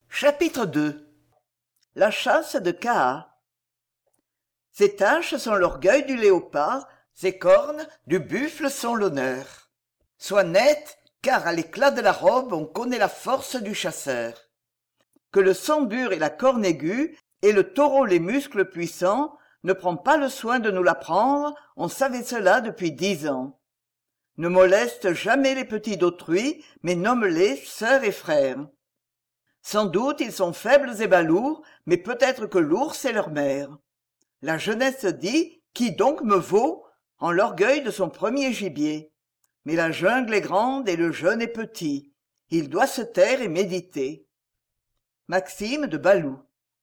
Chapitre 2. La chasse de Kaa. Ses taches sont l'orgueil du léopard, ses cornes du buffle sont l'honneur. Sois net, car à l'éclat de la robe on connaît la force du chasseur. Que le sambur ait la corne aiguë, et le taureau les muscles puissants, ne prends pas le soin de nous l'apprendre, on savait cela depuis 10 ans. Ne moleste jamais les petits d'autrui, mais nomme-les sœurs et frères. Sans doute ils sont faibles et balourds, mais peut-être que l'ours est leur mère. La jeunesse dit « Qui donc me vaut ?» en l'orgueil de son premier gibier. Mais la jungle est grande et le jeune est petit. Il doit se taire et méditer. Maxime de Balou.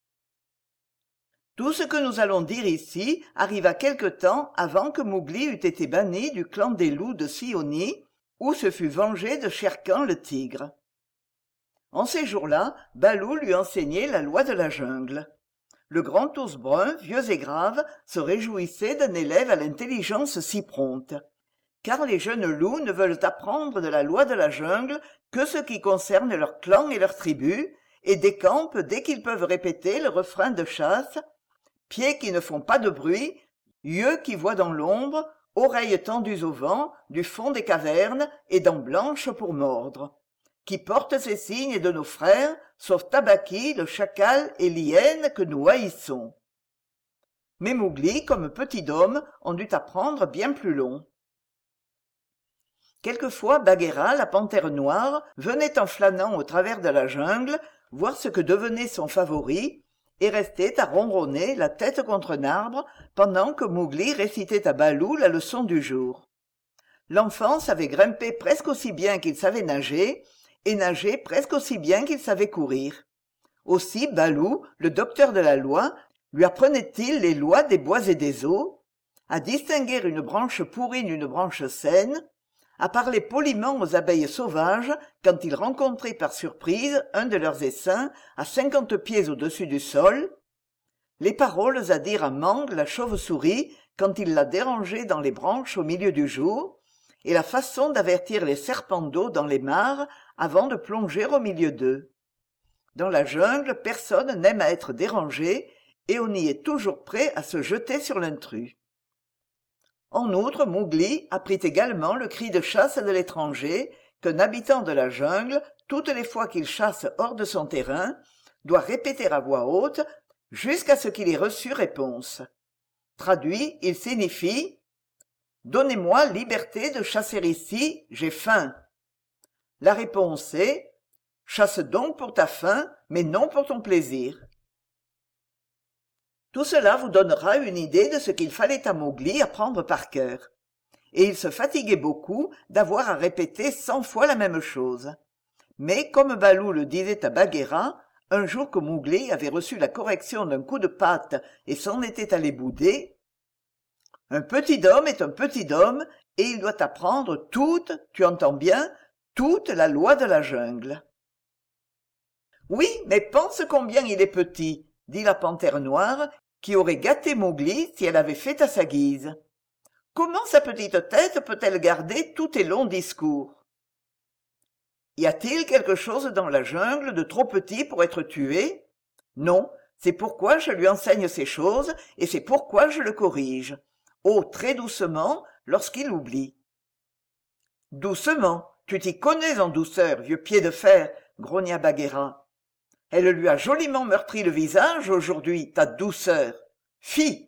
Tout ce que nous allons dire ici arriva quelque temps avant que Mowgli eût été banni du clan des loups de Sioni, où se fut vengé de Shere Khan le tigre. En ces jours-là, Balou lui enseignait la loi de la jungle. Le grand ours brun, vieux et grave, se réjouissait d'un élève à l'intelligence si prompte. Car les jeunes loups ne veulent apprendre de la loi de la jungle que ce qui concerne leur clan et leur tribu, et décampent dès qu'ils peuvent répéter le refrain de chasse « Pieds qui ne font pas de bruit, yeux qui voient dans l'ombre, oreilles tendues au vent, du fond des cavernes, et dents blanches pour mordre ». Qui porte ces signes de nos frères, sauf Tabaqui, le chacal et l'hyène que nous haïssons. Mais Mowgli, comme petit homme, en dut apprendre bien plus long. Quelquefois Bagheera, la panthère noire, venait en flânant au travers de la jungle, voir ce que devenait son favori, et restait à ronronner, la tête contre un arbre, pendant que Mowgli récitait à Balou la leçon du jour. L'enfant savait grimper presque aussi bien qu'il savait nager, et nageait presque aussi bien qu'il savait courir. Aussi Balou, le docteur de la loi, lui apprenait-il les lois des bois et des eaux, à distinguer une branche pourrie d'une branche saine, à parler poliment aux abeilles sauvages quand il rencontrait par surprise un de leurs essaims à 50 pieds au-dessus du sol, les paroles à dire à Mang la chauve-souris quand il la dérangeait dans les branches au milieu du jour, et la façon d'avertir les serpents d'eau dans les mares avant de plonger au milieu d'eux. Dans la jungle, personne n'aime à être dérangé, et on y est toujours prêt à se jeter sur l'intrus. En outre, Mowgli apprit également le cri de chasse de l'étranger, qu'un habitant de la jungle, toutes les fois qu'il chasse hors de son terrain, doit répéter à voix haute, jusqu'à ce qu'il ait reçu réponse. Traduit, il signifie « Donnez-moi liberté de chasser ici, j'ai faim ». La réponse est « Chasse donc pour ta faim, mais non pour ton plaisir ». Tout cela vous donnera une idée de ce qu'il fallait à Mowgli apprendre par cœur. Et il se fatiguait beaucoup d'avoir à répéter 100 fois la même chose. Mais comme Balou le disait à Bagheera, un jour que Mowgli avait reçu la correction d'un coup de patte et s'en était allé bouder, « Un petit homme est un petit homme, et il doit apprendre toute, tu entends bien, toute la loi de la jungle. » « Oui, mais pense combien il est petit, » dit la panthère noire, qui aurait gâté Mowgli si elle avait fait à sa guise. « Comment sa petite tête peut-elle garder tous tes longs discours ?»« Y a-t-il quelque chose dans la jungle de trop petit pour être tué ? Non, c'est pourquoi je lui enseigne ces choses, et c'est pourquoi je le corrige. Oh, très doucement, lorsqu'il oublie. »« Doucement, tu t'y connais en douceur, vieux pied de fer, » grogna Bagheera. « Elle lui a joliment meurtri le visage aujourd'hui, ta douceur. Fi !»«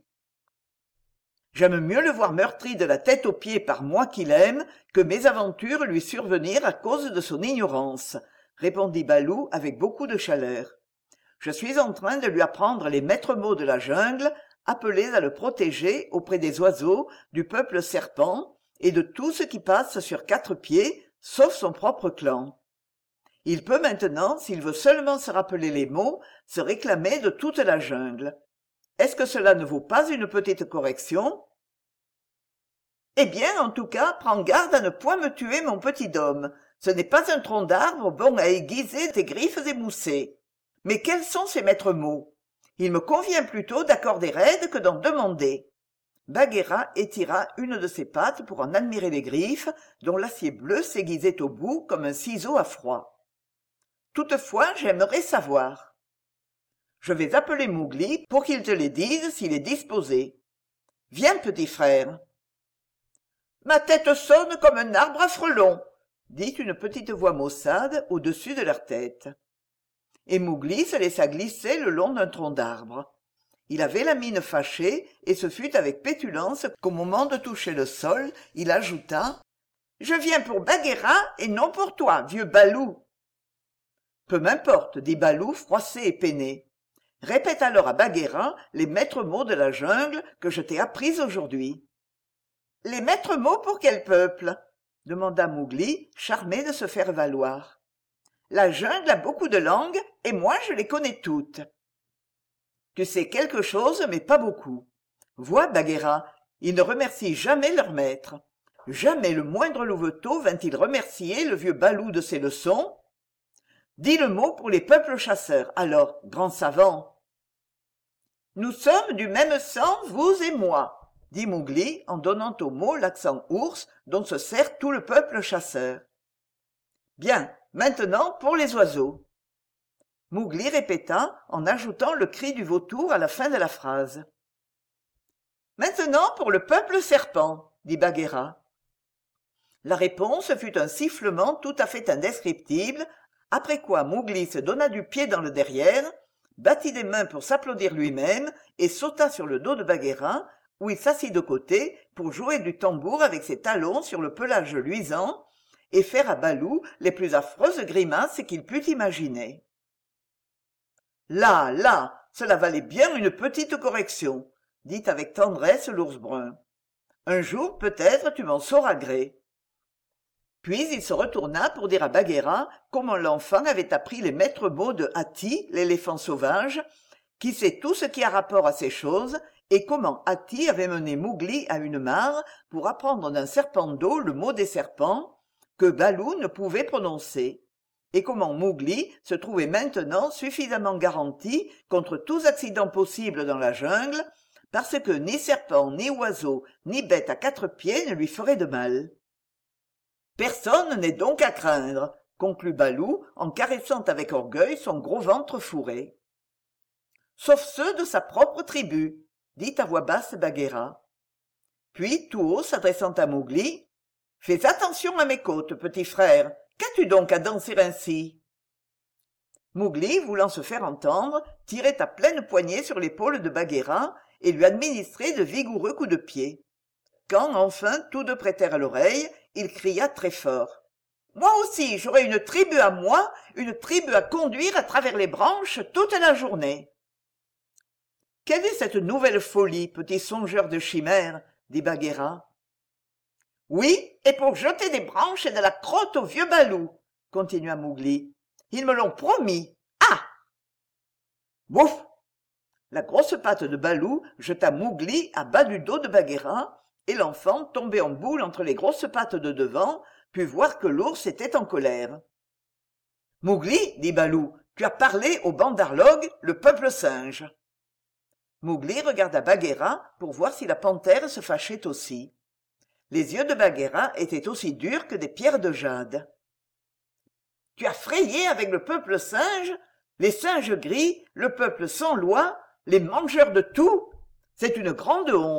J'aime mieux le voir meurtri de la tête aux pieds par moi qui l'aime que mes aventures lui survenir à cause de son ignorance, » répondit Balou avec beaucoup de chaleur. « Je suis en train de lui apprendre les maîtres mots de la jungle, appelés à le protéger auprès des oiseaux, du peuple serpent et de tout ce qui passe sur 4 pieds, sauf son propre clan. Il peut maintenant, s'il veut seulement se rappeler les mots, se réclamer de toute la jungle. Est-ce que cela ne vaut pas une petite correction ? Eh bien, en tout cas, prends garde à ne point me tuer, mon petit homme. Ce n'est pas un tronc d'arbre bon à aiguiser tes griffes émoussées. Mais quels sont ces maîtres mots ? Il me convient plutôt d'accorder aide que d'en demander. » Bagheera étira une de ses pattes pour en admirer les griffes, dont l'acier bleu s'aiguisait au bout comme un ciseau à froid. Toutefois, j'aimerais savoir. Je vais appeler Mowgli pour qu'il te les dise s'il est disposé. Viens, petit frère. Ma tête sonne comme un arbre à frelons, dit une petite voix maussade au-dessus de leur tête. Et Mowgli se laissa glisser le long d'un tronc d'arbre. Il avait la mine fâchée, et ce fut avec pétulance qu'au moment de toucher le sol, il ajouta « Je viens pour Bagheera et non pour toi, vieux Balou !» Peu m'importe, dit Balou, froissé et peiné. Répète alors à Bagheera les maîtres mots de la jungle que je t'ai appris aujourd'hui. « Les maîtres mots pour quel peuple ?» demanda Mowgli, charmé de se faire valoir. « La jungle a beaucoup de langues, et moi je les connais toutes. » Tu sais quelque chose, mais pas beaucoup. Vois, Bagheera, ils ne remercient jamais leur maître. Jamais le moindre louveteau vint-il remercier le vieux Balou de ses leçons. Dis le mot pour les peuples chasseurs, alors, grand savant. Nous sommes du même sang, vous et moi, dit Mowgli en donnant au mot l'accent ours dont se sert tout le peuple chasseur. Bien, maintenant pour les oiseaux. Mowgli répéta en ajoutant le cri du vautour à la fin de la phrase. Maintenant pour le peuple serpent, dit Bagheera. La réponse fut un sifflement tout à fait indescriptible, après quoi Mowgli se donna du pied dans le derrière, battit des mains pour s'applaudir lui-même et sauta sur le dos de Bagheera, où il s'assit de côté pour jouer du tambour avec ses talons sur le pelage luisant et faire à Balou les plus affreuses grimaces qu'il pût imaginer. Là, là, cela valait bien une petite correction, dit avec tendresse l'ours brun. Un jour, peut-être, tu m'en sauras gré. Puis il se retourna pour dire à Bagheera comment l'enfant avait appris les maîtres mots de Hati, l'éléphant sauvage, qui sait tout ce qui a rapport à ces choses, et comment Hati avait mené Mowgli à une mare pour apprendre d'un serpent d'eau le mot des serpents, que Balou ne pouvait prononcer, et comment Mowgli se trouvait maintenant suffisamment garanti contre tous accidents possibles dans la jungle, parce que ni serpent, ni oiseau, ni bête à quatre pieds ne lui ferait de mal. Personne n'est donc à craindre, conclut Balou en caressant avec orgueil son gros ventre fourré. Sauf ceux de sa propre tribu, dit à voix basse Bagheera. Puis, tout haut, s'adressant à Mowgli, « Fais attention à mes côtes, petit frère, qu'as-tu donc à danser ainsi ?» Mowgli, voulant se faire entendre, tirait à pleine poignée sur l'épaule de Bagheera et lui administrait de vigoureux coups de pied. Quand, enfin, tous deux prêtèrent l'oreille, il cria très fort. « Moi aussi, j'aurai une tribu à moi, une tribu à conduire à travers les branches toute la journée. » « Quelle est cette nouvelle folie, petit songeur de chimères ?» dit Bagheera. « Oui, et pour jeter des branches et de la crotte au vieux Balou, » continua Mowgli. « Ils me l'ont promis. Ah !» Bouf ! La grosse patte de Balou jeta Mowgli à bas du dos de Bagheera, et l'enfant, tombé en boule entre les grosses pattes de devant, put voir que l'ours était en colère. « Mowgli, dit Balou, tu as parlé au Bandarlog, le peuple singe. » Mowgli regarda Bagheera pour voir si la panthère se fâchait aussi. Les yeux de Bagheera étaient aussi durs que des pierres de jade. « Tu as frayé avec le peuple singe, les singes gris, le peuple sans loi, les mangeurs de tout. C'est une grande honte. »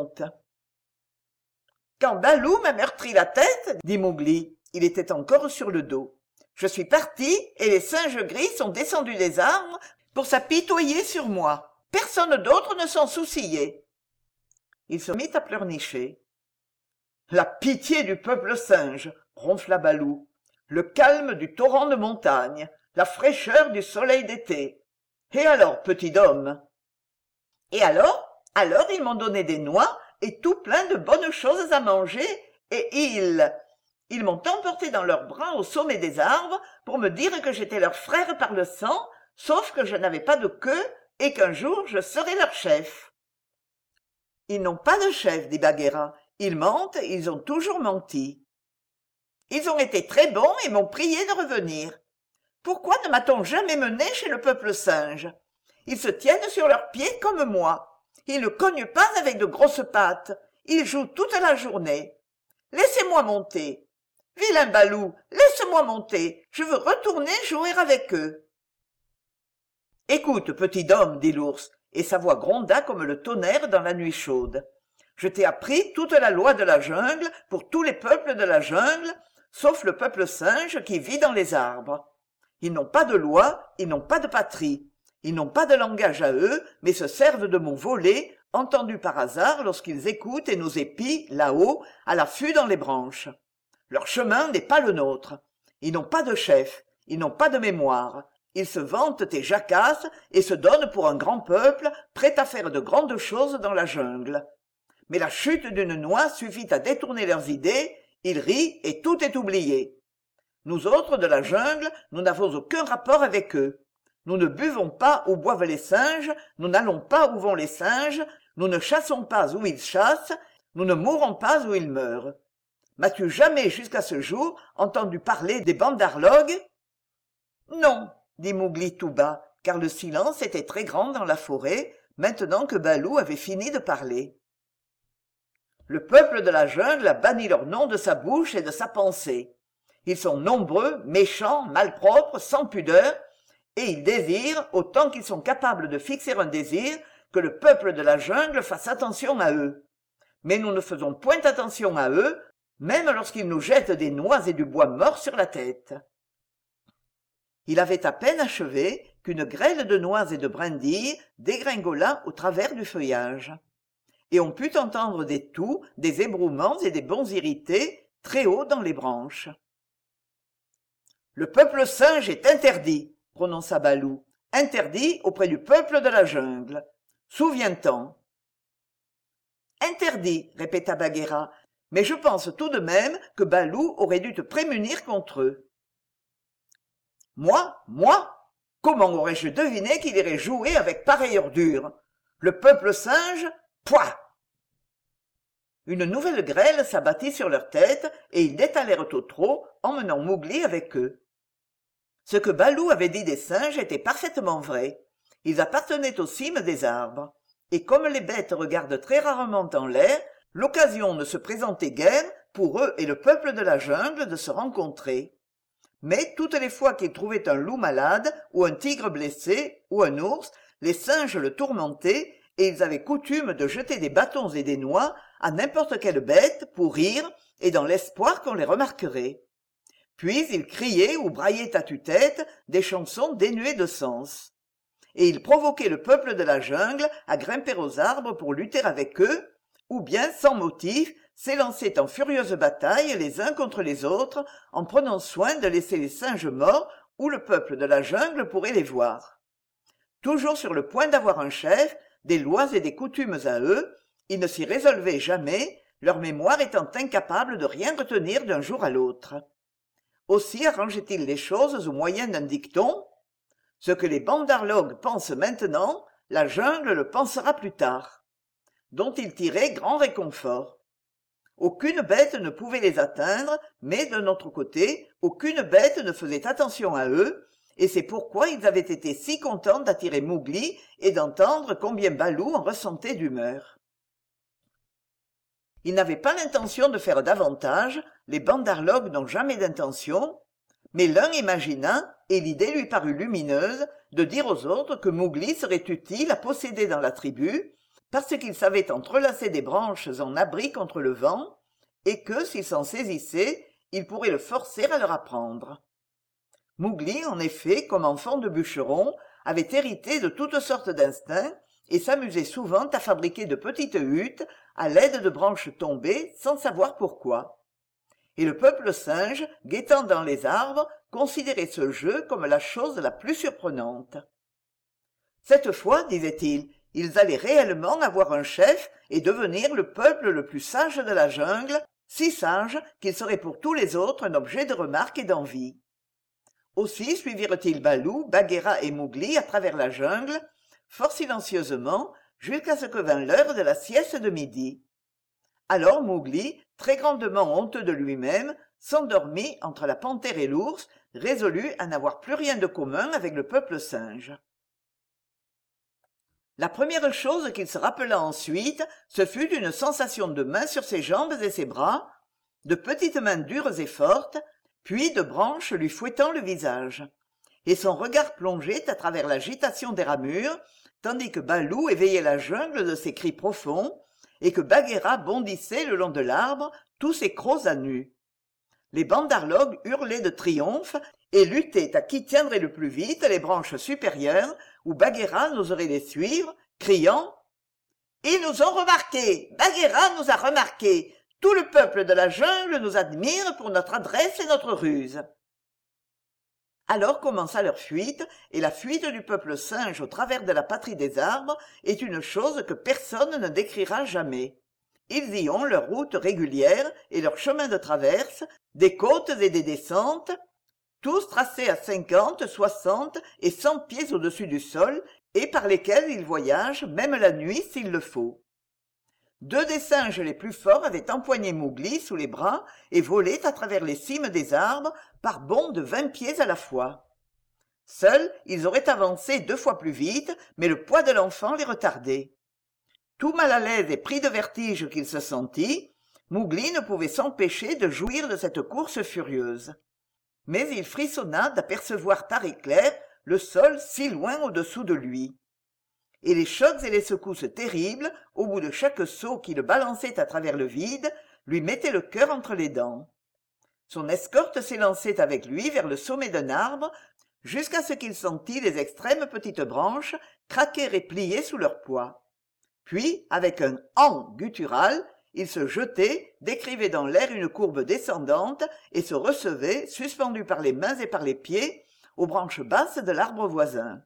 « Quand Balou m'a meurtri la tête, dit Mowgli, il était encore sur le dos. Je suis parti et les singes gris sont descendus des arbres pour s'apitoyer sur moi. Personne d'autre ne s'en souciait. Il se mit à pleurnicher. « La pitié du peuple singe, ronfla Balou, le calme du torrent de montagne, la fraîcheur du soleil d'été. Et alors, petit homme ?»« Et alors ils m'ont donné des noix et tout plein de bonnes choses à manger, et ils m'ont emporté dans leurs bras au sommet des arbres pour me dire que j'étais leur frère par le sang, sauf que je n'avais pas de queue et qu'un jour je serais leur chef. »« Ils n'ont pas de chef, dit Bagheera. Ils mentent, ils ont toujours menti. »« Ils ont été très bons et m'ont prié de revenir. Pourquoi ne m'a-t-on jamais mené chez le peuple singe? Ils se tiennent sur leurs pieds comme moi. Ils ne cognent pas avec de grosses pattes. Ils jouent toute la journée. Laissez-moi monter. Vilain Balou, laisse-moi monter, je veux retourner jouer avec eux. Écoute, petit homme, dit l'ours, et sa voix gronda comme le tonnerre dans la nuit chaude. Je t'ai appris toute la loi de la jungle pour tous les peuples de la jungle, sauf le peuple singe qui vit dans les arbres. Ils n'ont pas de loi, ils n'ont pas de patrie. Ils n'ont pas de langage à eux, mais se servent de mots volés, entendus par hasard lorsqu'ils écoutent et nous épient, là-haut, à l'affût dans les branches. Leur chemin n'est pas le nôtre. Ils n'ont pas de chef, ils n'ont pas de mémoire. Ils se vantent et jacassent et se donnent pour un grand peuple, prêt à faire de grandes choses dans la jungle. Mais la chute d'une noix suffit à détourner leurs idées, ils rient et tout est oublié. Nous autres de la jungle, nous n'avons aucun rapport avec eux. Nous ne buvons pas où boivent les singes, nous n'allons pas où vont les singes, nous ne chassons pas où ils chassent, nous ne mourons pas où ils meurent. M'as-tu jamais jusqu'à ce jour entendu parler des bandarlogues? Non, dit Mowgli tout bas, car le silence était très grand dans la forêt, maintenant que Balou avait fini de parler. Le peuple de la jungle a banni leur nom de sa bouche et de sa pensée. Ils sont nombreux, méchants, malpropres, sans pudeur, et ils désirent, autant qu'ils sont capables de fixer un désir, que le peuple de la jungle fasse attention à eux. Mais nous ne faisons point attention à eux, même lorsqu'ils nous jettent des noix et du bois mort sur la tête. Il avait à peine achevé qu'une grêle de noix et de brindilles dégringola au travers du feuillage. Et on put entendre des toux, des ébrouements et des bonds irrités très haut dans les branches. « Le peuple singe est interdit, » prononça Balou, « interdit auprès du peuple de la jungle. Souviens-t'en. »« Interdit, » répéta Bagheera, « mais je pense tout de même que Balou aurait dû te prémunir contre eux. »« Moi? Comment aurais-je deviné qu'il irait jouer avec pareille ordure? Le peuple singe? Pouah !» Une nouvelle grêle s'abattit sur leurs têtes et ils détalèrent au trot, emmenant Mowgli avec eux. Ce que Balou avait dit des singes était parfaitement vrai. Ils appartenaient aux cimes des arbres. Et comme les bêtes regardent très rarement en l'air, l'occasion ne se présentait guère pour eux et le peuple de la jungle de se rencontrer. Mais toutes les fois qu'ils trouvaient un loup malade, ou un tigre blessé, ou un ours, les singes le tourmentaient, et ils avaient coutume de jeter des bâtons et des noix à n'importe quelle bête pour rire, et dans l'espoir qu'on les remarquerait. Puis ils criaient ou braillaient à tue-tête des chansons dénuées de sens. Et ils provoquaient le peuple de la jungle à grimper aux arbres pour lutter avec eux, ou bien, sans motif, s'élançaient en furieuse bataille les uns contre les autres, en prenant soin de laisser les singes morts où le peuple de la jungle pourrait les voir. Toujours sur le point d'avoir un chef, des lois et des coutumes à eux, ils ne s'y résolvaient jamais, leur mémoire étant incapable de rien retenir d'un jour à l'autre. Aussi arrangeaient-ils les choses au moyen d'un dicton. Ce que les bandarlogues pensent maintenant, la jungle le pensera plus tard, dont ils tiraient grand réconfort. Aucune bête ne pouvait les atteindre, mais d'un autre côté, aucune bête ne faisait attention à eux, et c'est pourquoi ils avaient été si contents d'attirer Mowgli et d'entendre combien Balou en ressentait d'humeur. Ils n'avaient pas l'intention de faire davantage, les bandarlogues n'ont jamais d'intention, mais l'un imagina, et l'idée lui parut lumineuse, de dire aux autres que Mowgli serait utile à posséder dans la tribu, parce qu'il savait entrelacer des branches en abri contre le vent, et que, s'il s'en saisissait, il pourrait le forcer à leur apprendre. Mowgli, en effet, comme enfant de bûcheron, avait hérité de toutes sortes d'instincts, et s'amusait souvent à fabriquer de petites huttes à l'aide de branches tombées, sans savoir pourquoi. Et le peuple singe, guettant dans les arbres, considérait ce jeu comme la chose la plus surprenante. Cette fois, disait-il, ils allaient réellement avoir un chef et devenir le peuple le plus sage de la jungle, si sage qu'il serait pour tous les autres un objet de remarque et d'envie. Aussi suivirent-ils Balou, Bagheera et Mowgli à travers la jungle, fort silencieusement, jusqu'à ce que vint l'heure de la sieste de midi. Alors Mowgli, très grandement honteux de lui-même, s'endormit entre la panthère et l'ours, résolu à n'avoir plus rien de commun avec le peuple singe. La première chose qu'il se rappela ensuite, ce fut une sensation de main sur ses jambes et ses bras, de petites mains dures et fortes, puis de branches lui fouettant le visage. Et son regard plongeait à travers l'agitation des ramures, tandis que Balou éveillait la jungle de ses cris profonds, et que Bagheera bondissait le long de l'arbre, tous ses crocs à nu. Les bandarlogues hurlaient de triomphe et luttaient à qui tiendrait le plus vite les branches supérieures où Bagheera n'oserait les suivre, criant « Ils nous ont remarqués! Bagheera nous a remarqués! Tout le peuple de la jungle nous admire pour notre adresse et notre ruse. » Alors commença leur fuite, et la fuite du peuple singe au travers de la patrie des arbres est une chose que personne ne décrira jamais. Ils y ont leur route régulière et leur chemin de traverse, des côtes et des descentes, tous tracés à 50, 60 et 100 pieds au-dessus du sol, et par lesquels ils voyagent, même la nuit s'il le faut. Deux des singes les plus forts avaient empoigné Mowgli sous les bras et volaient à travers les cimes des arbres par bonds de 20 pieds à la fois. Seuls, ils auraient avancé 2 fois plus vite, mais le poids de l'enfant les retardait. Tout mal à l'aise et pris de vertige qu'il se sentit, Mowgli ne pouvait s'empêcher de jouir de cette course furieuse. Mais il frissonna d'apercevoir par éclair le sol si loin au-dessous de lui. Et les chocs et les secousses terribles, au bout de chaque saut qui le balançait à travers le vide, lui mettaient le cœur entre les dents. Son escorte s'élançait avec lui vers le sommet d'un arbre, jusqu'à ce qu'il sentît les extrêmes petites branches craquer et plier sous leur poids. Puis, avec un « han » guttural, il se jetait, décrivait dans l'air une courbe descendante et se recevait, suspendu par les mains et par les pieds, aux branches basses de l'arbre voisin.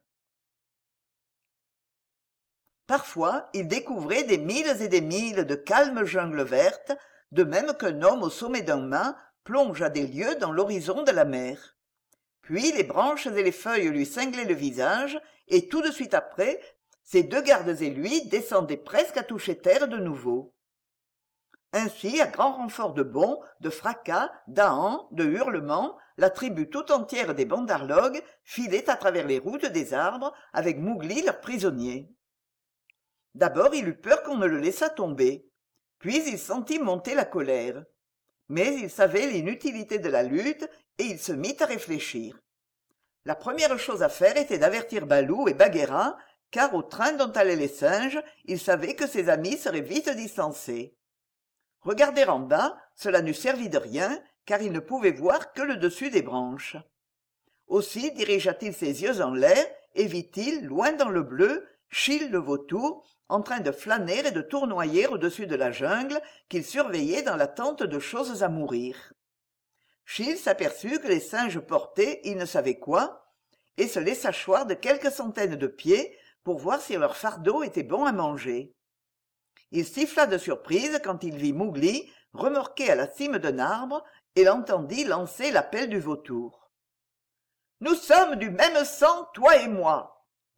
Parfois, il découvrait des milles et des milles de calme jungle verte, de même qu'un homme au sommet d'un mât plonge à des lieues dans l'horizon de la mer. Puis les branches et les feuilles lui cinglaient le visage, et tout de suite après, ses 2 gardes et lui descendaient presque à toucher terre de nouveau. Ainsi, à grand renfort de bonds, de fracas, d'ahans, de hurlements, la tribu tout entière des bandarlogues filait à travers les routes des arbres, avec Mowgli leur prisonnier. D'abord il eut peur qu'on ne le laissât tomber, puis il sentit monter la colère. Mais il savait l'inutilité de la lutte, et il se mit à réfléchir. La première chose à faire était d'avertir Balou et Bagheera, car au train dont allaient les singes, il savait que ses amis seraient vite distancés. Regarder en bas, cela n'eût servi de rien, car il ne pouvait voir que le dessus des branches. Aussi dirigea-t-il ses yeux en l'air, et vit-il, loin dans le bleu, Chil le vautour, en train de flâner et de tournoyer au-dessus de la jungle qu'il surveillait dans l'attente de choses à mourir. Chil s'aperçut que les singes portaient il ne savait quoi, et se laissa choir de quelques centaines de pieds pour voir si leur fardeau était bon à manger. Il siffla de surprise quand il vit Mowgli remorqué à la cime d'un arbre et l'entendit lancer l'appel du vautour. « Nous sommes du même sang, toi et moi !»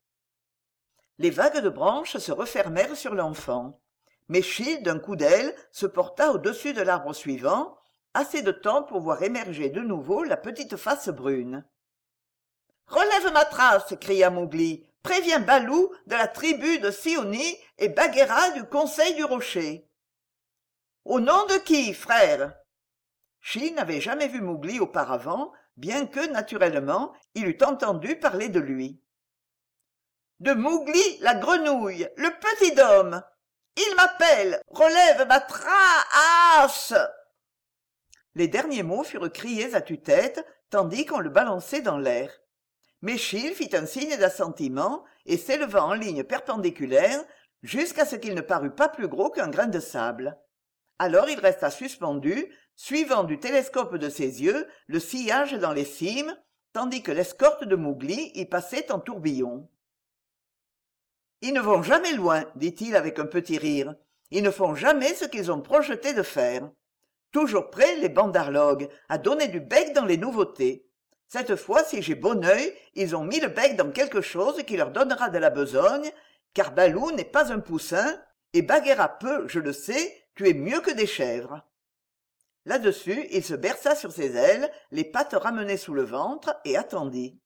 Les vagues de branches se refermèrent sur l'enfant. Mais Chil, d'un coup d'aile, se porta au-dessus de l'arbre suivant, assez de temps pour voir émerger de nouveau la petite face brune. « Relève ma trace !» cria Mowgli. « Préviens Balou de la tribu de Sioni et Bagheera du conseil du rocher. »« Au nom de qui, frère ?» Chil n'avait jamais vu Mowgli auparavant, bien que, naturellement, il eût entendu parler de lui. « De Mowgli la grenouille, le petit homme. Il m'appelle. Relève ma trace !» Les derniers mots furent criés à tue-tête, tandis qu'on le balançait dans l'air. Mais Chil fit un signe d'assentiment et s'éleva en ligne perpendiculaire jusqu'à ce qu'il ne parût pas plus gros qu'un grain de sable. Alors il resta suspendu, suivant du télescope de ses yeux le sillage dans les cimes, tandis que l'escorte de Mowgli y passait en tourbillon. « Ils ne vont jamais loin, dit-il avec un petit rire. Ils ne font jamais ce qu'ils ont projeté de faire. Toujours prêts, les bandarlogues, à donner du bec dans les nouveautés. Cette fois, si j'ai bon œil, ils ont mis le bec dans quelque chose qui leur donnera de la besogne, car Balou n'est pas un poussin, et Bagheera peut, je le sais, tuer mieux que des chèvres. » Là-dessus, il se berça sur ses ailes, les pattes ramenées sous le ventre, et attendit.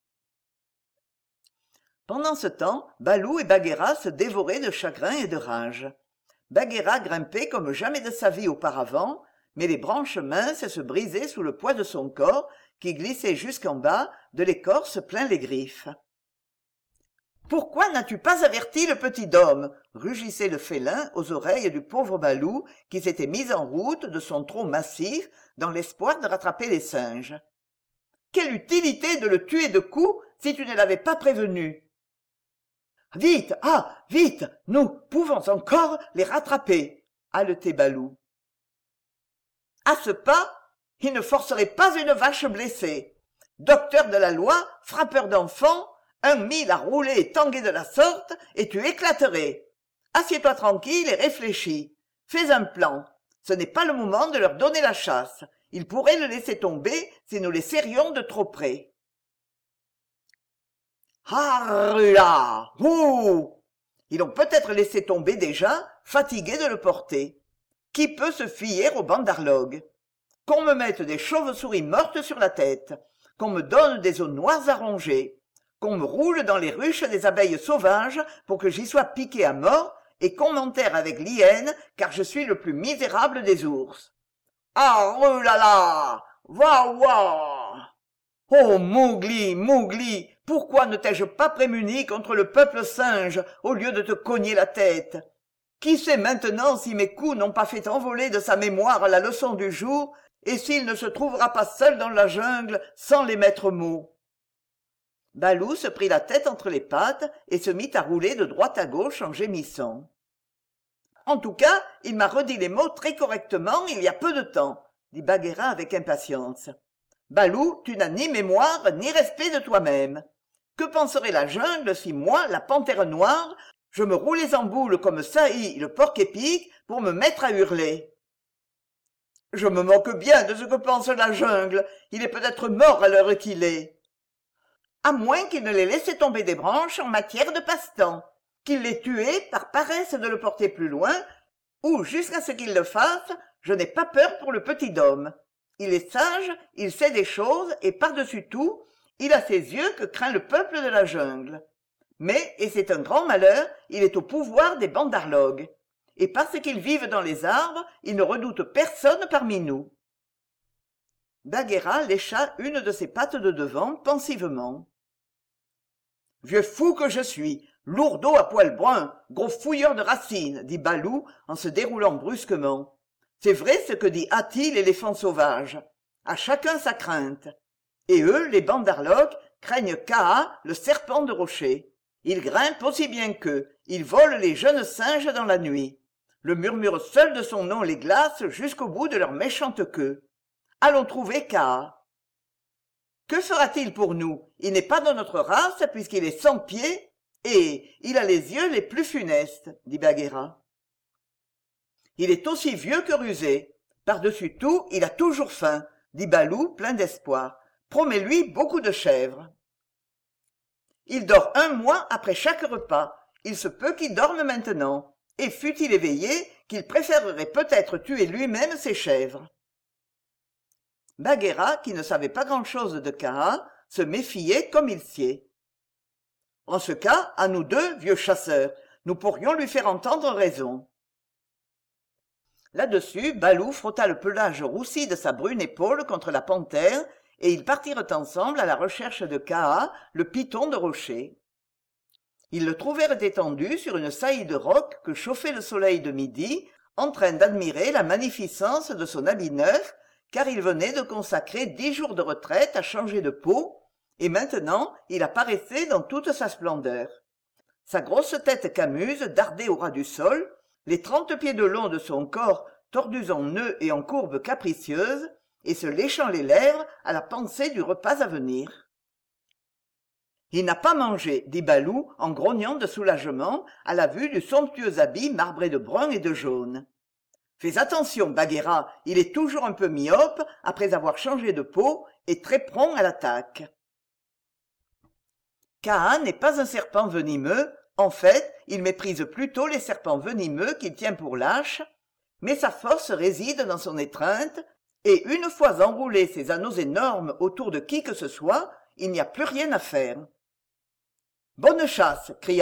Pendant ce temps, Balou et Bagheera se dévoraient de chagrin et de rage. Bagheera grimpait comme jamais de sa vie auparavant, mais les branches minces se brisaient sous le poids de son corps qui glissait jusqu'en bas de l'écorce plein les griffes. « Pourquoi n'as-tu pas averti le petit Dom ?» rugissait le félin aux oreilles du pauvre Balou qui s'était mis en route de son trot massif dans l'espoir de rattraper les singes. « Quelle utilité de le tuer de coups si tu ne l'avais pas prévenu !»« Vite, ah, vite, nous pouvons encore les rattraper !» haletait Balou. À ce pas, il ne forcerait pas une vache blessée. Docteur de la loi, frappeur d'enfants, 1 000 à rouler et tanguer de la sorte, et tu éclaterais. Assieds-toi tranquille et réfléchis. Fais un plan. Ce n'est pas le moment de leur donner la chasse. Ils pourraient le laisser tomber si nous les serrions de trop près. Harrula! Ouh! Ils l'ont peut-être laissé tomber déjà, fatigués de le porter. Qui peut se fier aux bandarlogues? Qu'on me mette des chauves-souris mortes sur la tête, qu'on me donne des os noirs à ronger, qu'on me roule dans les ruches des abeilles sauvages pour que j'y sois piqué à mort, et qu'on m'enterre avec l'hyène, car je suis le plus misérable des ours. Harrulala! Wa wa! Oh, Mowgli, Mowgli, pourquoi ne t'ai-je pas prémuni contre le peuple singe au lieu de te cogner la tête? Qui sait maintenant si mes coups n'ont pas fait envoler de sa mémoire la leçon du jour, et s'il ne se trouvera pas seul dans la jungle sans les maîtres mots? Balou se prit la tête entre les pattes et se mit à rouler de droite à gauche en gémissant. « En tout cas, il m'a redit les mots très correctement il y a peu de temps, » dit Bagheera avec impatience. « Balou, tu n'as ni mémoire ni respect de toi-même. Que penserait la jungle si moi, la panthère noire, je me roulais en boule comme Saï, le porc-épic, pour me mettre à hurler? Je me moque bien de ce que pense la jungle. Il est peut-être mort à l'heure qu'il est. À moins qu'il ne l'ait laissé tomber des branches en matière de passe-temps, qu'il l'ait tué par paresse de le porter plus loin, ou jusqu'à ce qu'il le fasse, je n'ai pas peur pour le petit Dom. Il est sage, il sait des choses, et par-dessus tout, il a ces yeux que craint le peuple de la jungle. Mais, et c'est un grand malheur, il est au pouvoir des bandarlogues. Et parce qu'ils vivent dans les arbres, ils ne redoutent personne parmi nous. Bagheera lécha une de ses pattes de devant pensivement. « Vieux fou que je suis, lourdeau à poil brun, gros fouilleur de racines, dit Balou en se déroulant brusquement. C'est vrai ce que dit Hati l'éléphant sauvage. À chacun sa crainte. Et eux, les bandarlogues, craignent Kaa, le serpent de rocher. Ils grimpent aussi bien qu'eux, ils volent les jeunes singes dans la nuit. Le murmure seul de son nom les glace jusqu'au bout de leur méchante queue. Allons trouver Kaa. Que fera-t-il pour nous? Il n'est pas de notre race puisqu'il est sans pieds, et il a les yeux les plus funestes, dit Bagheera. Il est aussi vieux que rusé. Par-dessus tout, il a toujours faim, dit Balou, plein d'espoir. Promets-lui beaucoup de chèvres. Il dort 1 mois après chaque repas. Il se peut qu'il dorme maintenant. Et fût-il éveillé, qu'il préférerait peut-être tuer lui-même ses chèvres. Bagheera, qui ne savait pas grand-chose de Kaa, se méfiait comme il sied. En ce cas, à nous deux, vieux chasseurs, nous pourrions lui faire entendre raison. Là-dessus, Balou frotta le pelage roussi de sa brune épaule contre la panthère, et ils partirent ensemble à la recherche de Kaa, le python de rocher. Ils le trouvèrent étendu sur une saillie de roc que chauffait le soleil de midi, en train d'admirer la magnificence de son habit neuf, car il venait de consacrer 10 jours de retraite à changer de peau, et maintenant il apparaissait dans toute sa splendeur. Sa grosse tête camuse dardait au ras du sol, les 30 pieds de long de son corps tordus en nœuds et en courbes capricieuses, et se léchant les lèvres à la pensée du repas à venir. « Il n'a pas mangé, » dit Balou en grognant de soulagement à la vue du somptueux habit marbré de brun et de jaune. « Fais attention, Bagheera, il est toujours un peu myope après avoir changé de peau et très prompt à l'attaque. » Kaa n'est pas un serpent venimeux, en fait, il méprise plutôt les serpents venimeux qu'il tient pour lâches, mais sa force réside dans son étreinte, et une fois enroulé ses anneaux énormes autour de qui que ce soit, il n'y a plus rien à faire. « Bonne chasse !»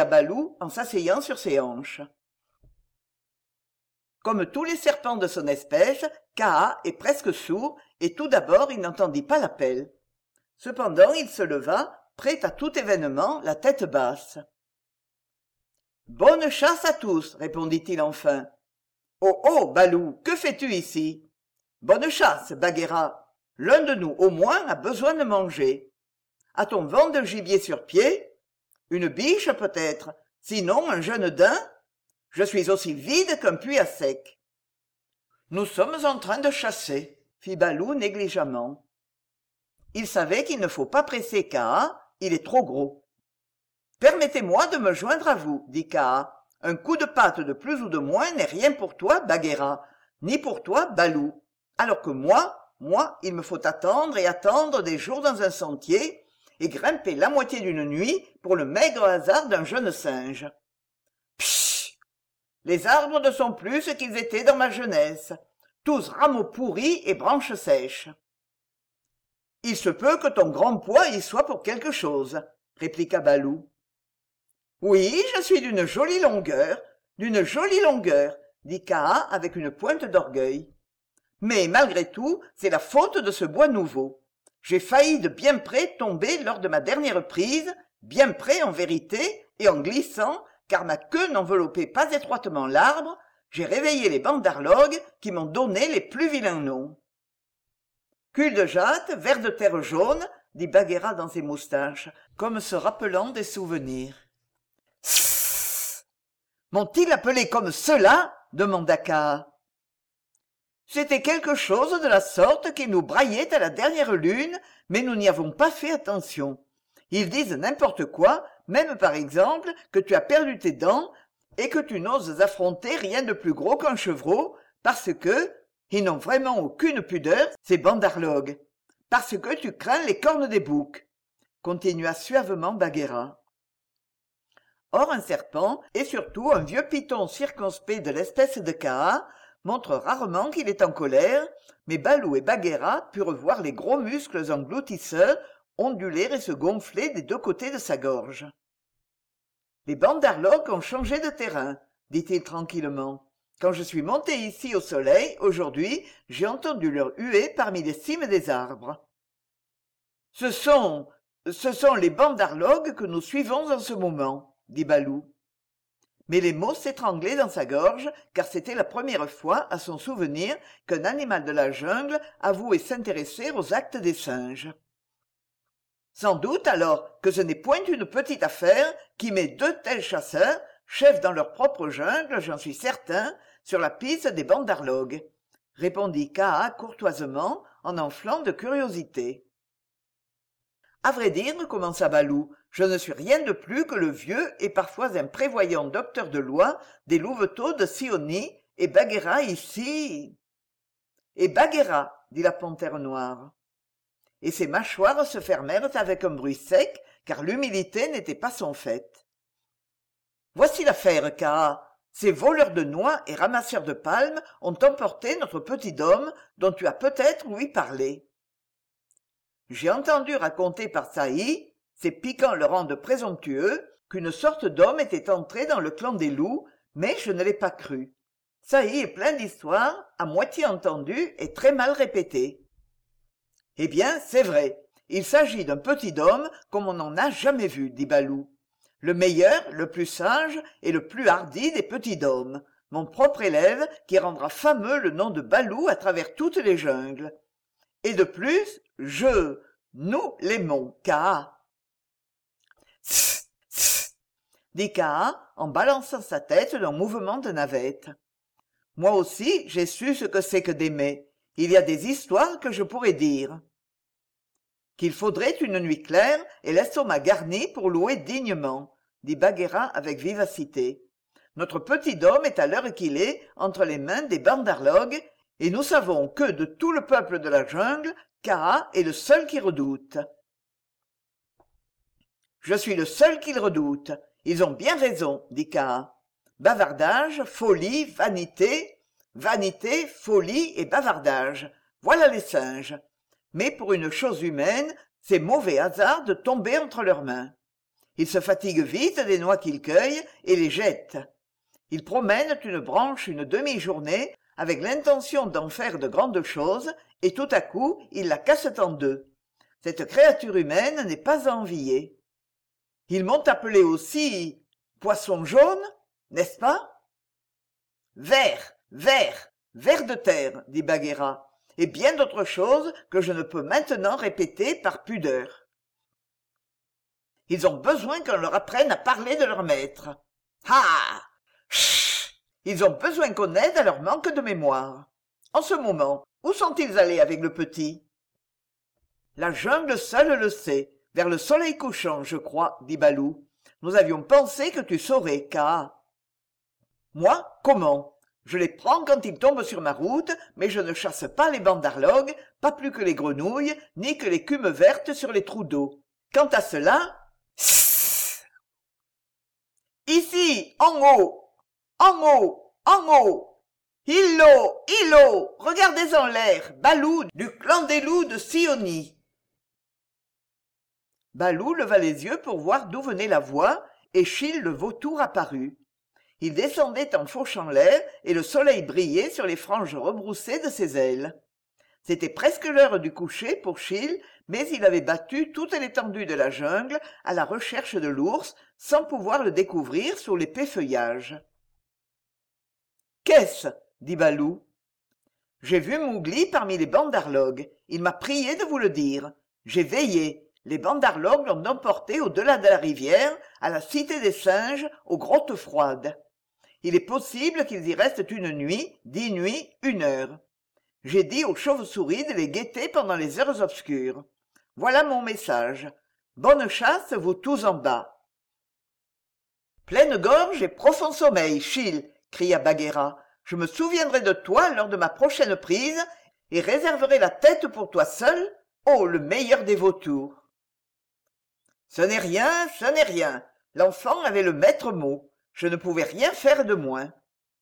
cria Balou en s'asseyant sur ses hanches. Comme tous les serpents de son espèce, Kaa est presque sourd, et tout d'abord il n'entendit pas l'appel. Cependant il se leva, prêt à tout événement, la tête basse. « Bonne chasse à tous, répondit-il enfin. « Oh, oh, Balou, que fais-tu ici ?»« Bonne chasse, Bagheera. L'un de nous, au moins, a besoin de manger. A-t-on vent de gibier sur pied ? Une biche, peut-être, sinon un jeune daim ? Je suis aussi vide qu'un puits à sec. »« Nous sommes en train de chasser, » fit Balou négligemment. Il savait qu'il ne faut pas presser Kaa, il est trop gros. « Permettez-moi de me joindre à vous, dit Kaa. Un coup de patte de plus ou de moins n'est rien pour toi, Bagheera, ni pour toi, Balou. Alors que moi, il me faut attendre et attendre des jours dans un sentier et grimper la moitié d'une nuit pour le maigre hasard d'un jeune singe. Pssch ! Les arbres ne sont plus ce qu'ils étaient dans ma jeunesse, tous rameaux pourris et branches sèches. Il se peut que ton grand poids y soit pour quelque chose, répliqua Balou. Oui, je suis d'une jolie longueur, dit Kaa avec une pointe d'orgueil. Mais malgré tout, c'est la faute de ce bois nouveau. J'ai failli de bien près tomber lors de ma dernière prise, bien près en vérité, et en glissant, car ma queue n'enveloppait pas étroitement l'arbre, j'ai réveillé les bandarlogues qui m'ont donné les plus vilains noms. Cul de jatte, ver de terre jaune, dit Bagheera dans ses moustaches, comme se rappelant des souvenirs. Sss. M'ont-ils appelé comme cela ? Demanda Kaa. C'était quelque chose de la sorte qu'ils nous braillaient à la dernière lune, mais nous n'y avons pas fait attention. Ils disent n'importe quoi, même par exemple que tu as perdu tes dents et que tu n'oses affronter rien de plus gros qu'un chevreau, parce que, ils n'ont vraiment aucune pudeur, ces bandarlogues, parce que tu crains les cornes des boucs, continua suavement Bagheera. Or un serpent, et surtout un vieux python circonspect de l'espèce de Kaa, montre rarement qu'il est en colère, mais Balou et Bagheera purent voir les gros muscles engloutisseurs onduler et se gonfler des deux côtés de sa gorge. « Les bandarlogues ont changé de terrain, » dit-il tranquillement. « Quand je suis monté ici au soleil, aujourd'hui, j'ai entendu leur huée parmi les cimes des arbres. »« Ce sont les bandarlogues que nous suivons en ce moment, » dit Balou. Mais les mots s'étranglaient dans sa gorge, car c'était la première fois, à son souvenir, qu'un animal de la jungle avouait s'intéresser aux actes des singes. Sans doute alors que ce n'est point une petite affaire qui met deux tels chasseurs, chefs dans leur propre jungle, j'en suis certain, sur la piste des bandarlogues, répondit Kaa courtoisement, en enflant de curiosité. À vrai dire, commença Balou, je ne suis rien de plus que le vieux et parfois imprévoyant docteur de loi des louveteaux de Sioni, et Bagheera ici. Et Bagheera, dit la panthère noire. Et ses mâchoires se fermèrent avec un bruit sec, car l'humilité n'était pas son fait. Voici l'affaire, Kaa. Ces voleurs de noix et ramasseurs de palmes ont emporté notre petit homme dont tu as peut-être ouï parler. J'ai entendu raconter par Saï, ces piquants le rendent présomptueux, qu'une sorte d'homme était entré dans le clan des loups, mais je ne l'ai pas cru. Saï est plein d'histoires, à moitié entendues et très mal répétées. Eh bien, c'est vrai, il s'agit d'un petit homme comme on n'en a jamais vu, dit Balou. Le meilleur, le plus sage et le plus hardi des petits hommes, mon propre élève qui rendra fameux le nom de Balou à travers toutes les jungles. Et de plus, nous l'aimons, Kaa. Tss, tss, dit Kaa en balançant sa tête d'un mouvement de navette. Moi aussi, j'ai su ce que c'est que d'aimer. Il y a des histoires que je pourrais dire. Qu'il faudrait une nuit claire et l'estomac garni pour louer dignement, dit Bagheera avec vivacité. Notre petit homme est à l'heure qu'il est entre les mains des bandarlogues, et nous savons que, de tout le peuple de la jungle, Kaa est le seul qui redoute. Je suis le seul qu'ils redoutent. Ils ont bien raison, dit Kaa. Bavardage, folie, vanité, folie et bavardage. Voilà les singes. Mais pour une chose humaine, c'est mauvais hasard de tomber entre leurs mains. Ils se fatiguent vite des noix qu'ils cueillent et les jettent. Ils promènent une branche une demi-journée avec l'intention d'en faire de grandes choses, et tout à coup ils la cassent en deux. Cette créature humaine n'est pas à envier. Ils m'ont appelé aussi poisson jaune, n'est-ce pas? Vert, vert, ver de terre, dit Bagheera, et bien d'autres choses que je ne peux maintenant répéter par pudeur. Ils ont besoin qu'on leur apprenne à parler de leur maître. Ah! Chut! Ils ont besoin qu'on aide à leur manque de mémoire. En ce moment, où sont-ils allés avec le petit? La jungle seule le sait. Vers le soleil couchant, je crois, dit Balou. Nous avions pensé que tu saurais, Kaa. Moi, comment? Je les prends quand ils tombent sur ma route, mais je ne chasse pas les bandarlogues, pas plus que les grenouilles, ni que l'écume verte sur les trous d'eau. Quant à cela... Sss. Ici, en haut, en haut, en haut. Illo, Illo, regardez en l'air, Balou du clan des loups de Sioni. Balou leva les yeux pour voir d'où venait la voix, et Chil le vautour apparut. Il descendait en fauchant l'air, et le soleil brillait sur les franges rebroussées de ses ailes. C'était presque l'heure du coucher pour Chil, mais il avait battu toute l'étendue de la jungle à la recherche de l'ours, sans pouvoir le découvrir sous l'épais feuillage. « Qu'est-ce » dit Balou. « J'ai vu Mowgli parmi les bandarlogues. Il m'a prié de vous le dire. J'ai veillé. Les bandarlogues l'ont emporté au-delà de la rivière, à la cité des singes, aux grottes froides. Il est possible qu'ils y restent une nuit, 10 nuits, 1 heure. J'ai dit aux chauves-souris de les guetter pendant les heures obscures. Voilà mon message. Bonne chasse, vous tous en bas. »« Pleine gorge et profond sommeil, Chil !» cria Bagheera. « Je me souviendrai de toi lors de ma prochaine prise et réserverai la tête pour toi seul. Oh, le meilleur des vautours !» Ce n'est rien, ce n'est rien. L'enfant avait le maître mot. Je ne pouvais rien faire de moins.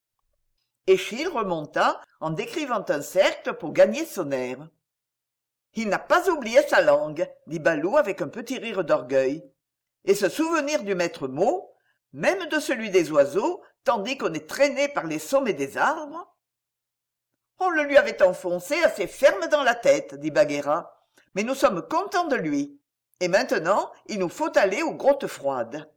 Et Chil remonta en décrivant un cercle pour gagner son air. Il n'a pas oublié sa langue, dit Balou avec un petit rire d'orgueil. Et se souvenir du maître mot, même de celui des oiseaux, tandis qu'on est traîné par les sommets des arbres. On le lui avait enfoncé assez ferme dans la tête, dit Bagheera, mais nous sommes contents de lui. Et maintenant, il nous faut aller aux grottes froides.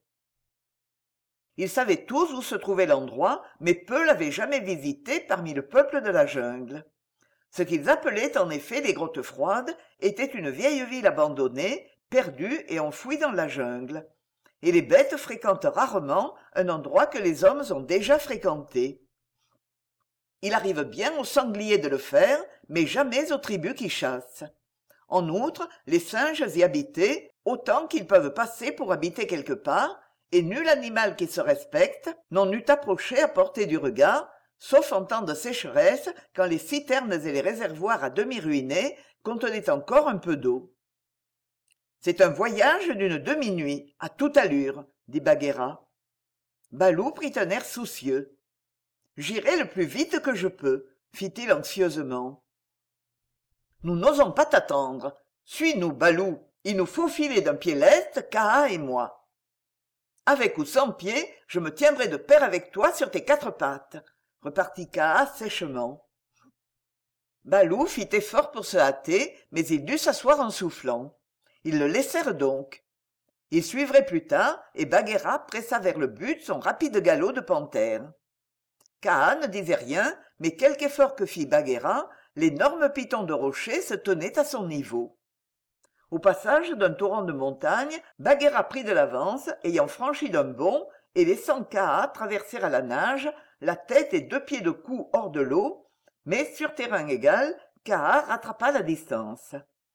Ils savaient tous où se trouvait l'endroit, mais peu l'avaient jamais visité parmi le peuple de la jungle. Ce qu'ils appelaient en effet les grottes froides était une vieille ville abandonnée, perdue et enfouie dans la jungle. Et les bêtes fréquentent rarement un endroit que les hommes ont déjà fréquenté. Il arrive bien aux sangliers de le faire, mais jamais aux tribus qui chassent. En outre, les singes y habitaient autant qu'ils peuvent passer pour habiter quelque part, et nul animal qui se respecte n'en eût approché à portée du regard, sauf en temps de sécheresse, quand les citernes et les réservoirs à demi ruinés contenaient encore un peu d'eau. « C'est un voyage d'une demi-nuit, à toute allure, » dit Bagheera. Balou prit un air soucieux. « J'irai le plus vite que je peux, » fit-il anxieusement. « Nous n'osons pas t'attendre. Suis-nous, Balou. Il nous faut filer d'un pied lest, Kaa et moi. Avec ou sans pied, je me tiendrai de pair avec toi sur tes 4 pattes, » repartit Kaa sèchement. Balou fit effort pour se hâter, mais il dut s'asseoir en soufflant. Ils le laissèrent donc. Ils suivraient plus tard, et Bagheera pressa vers le but son rapide galop de panthère. Kaa ne disait rien, mais quelque effort que fit Bagheera, l'énorme piton de rocher se tenait à son niveau. Au passage d'un torrent de montagne, Bagheera prit de l'avance, ayant franchi d'un bond, et laissant Kaa traverser à la nage, la tête et 2 pieds de cou hors de l'eau, mais sur terrain égal, Kaa rattrapa la distance.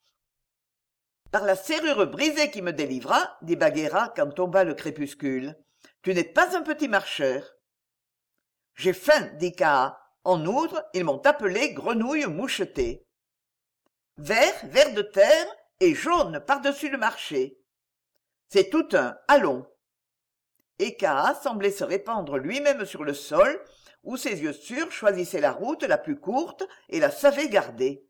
« Par la serrure brisée qui me délivra, dit Bagheera quand tomba le crépuscule, tu n'es pas un petit marcheur. »« J'ai faim, dit Kaa. En outre, ils m'ont appelé grenouille mouchetée. »« Vert, ver de terre, et jaune par-dessus le marché. C'est tout un, allons. » Et Kaa semblait se répandre lui-même sur le sol, où ses yeux sûrs choisissaient la route la plus courte et la savaient garder.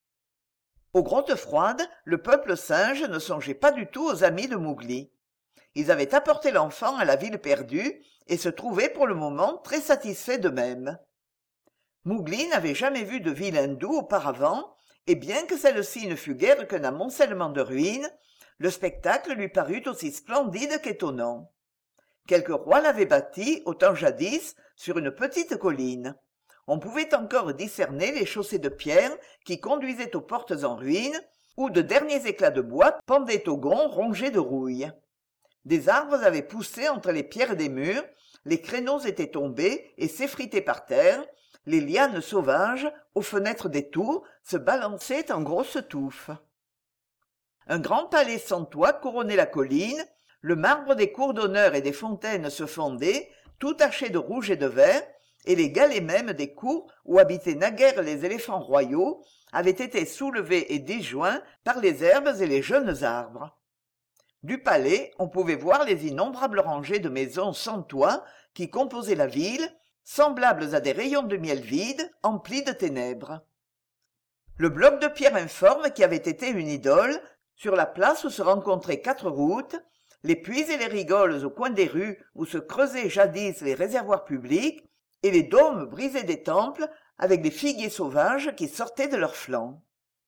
Aux grottes froides, le peuple singe ne songeait pas du tout aux amis de Mowgli. Ils avaient apporté l'enfant à la ville perdue et se trouvaient pour le moment très satisfaits d'eux-mêmes. Mowgli n'avait jamais vu de ville hindoue auparavant, et bien que celle-ci ne fût guère qu'un amoncellement de ruines, le spectacle lui parut aussi splendide qu'étonnant. Quelques rois l'avaient bâti, au temps jadis, sur une petite colline. On pouvait encore discerner les chaussées de pierre qui conduisaient aux portes en ruine, où de derniers éclats de bois pendaient aux gonds rongés de rouille. Des arbres avaient poussé entre les pierres des murs, les créneaux étaient tombés et s'effritaient par terre, les lianes sauvages, aux fenêtres des tours, se balançaient en grosses touffes. Un grand palais sans toit couronnait la colline, le marbre des cours d'honneur et des fontaines se fondait, tout taché de rouge et de vert, et les galets mêmes des cours où habitaient naguère les éléphants royaux avaient été soulevés et disjoints par les herbes et les jeunes arbres. Du palais, on pouvait voir les innombrables rangées de maisons sans toit qui composaient la ville, semblables à des rayons de miel vides, emplis de ténèbres. Le bloc de pierre informe qui avait été une idole, sur la place où se rencontraient 4 routes, les puits et les rigoles au coin des rues où se creusaient jadis les réservoirs publics, et les dômes brisés des temples avec des figuiers sauvages qui sortaient de leurs flancs.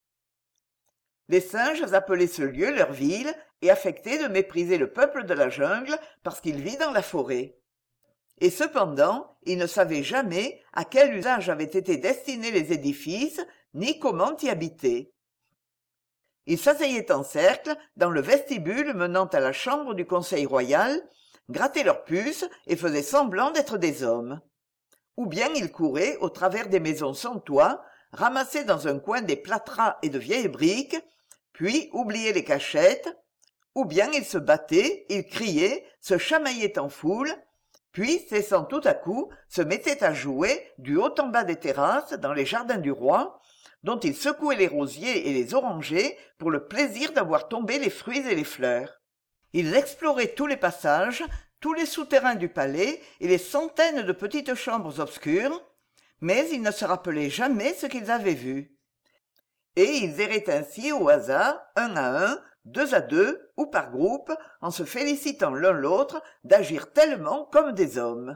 Les singes appelaient ce lieu leur ville et affectaient de mépriser le peuple de la jungle parce qu'il vit dans la forêt. Et cependant, ils ne savaient jamais à quel usage avaient été destinés les édifices, ni comment y habiter. Ils s'asseyaient en cercle dans le vestibule menant à la chambre du conseil royal, grattaient leurs puces et faisaient semblant d'être des hommes. Ou bien ils couraient au travers des maisons sans toit, ramassaient dans un coin des plâtras et de vieilles briques, puis oubliaient les cachettes, ou bien ils se battaient, ils criaient, se chamaillaient en foule, puis, cessant tout à coup, se mettaient à jouer du haut en bas des terrasses dans les jardins du roi, dont ils secouaient les rosiers et les orangers pour le plaisir d'avoir tombé les fruits et les fleurs. Ils exploraient tous les passages, tous les souterrains du palais et les centaines de petites chambres obscures, mais ils ne se rappelaient jamais ce qu'ils avaient vu. Et ils erraient ainsi au hasard, un à un, 2 à 2 ou par groupe, en se félicitant l'un l'autre d'agir tellement comme des hommes.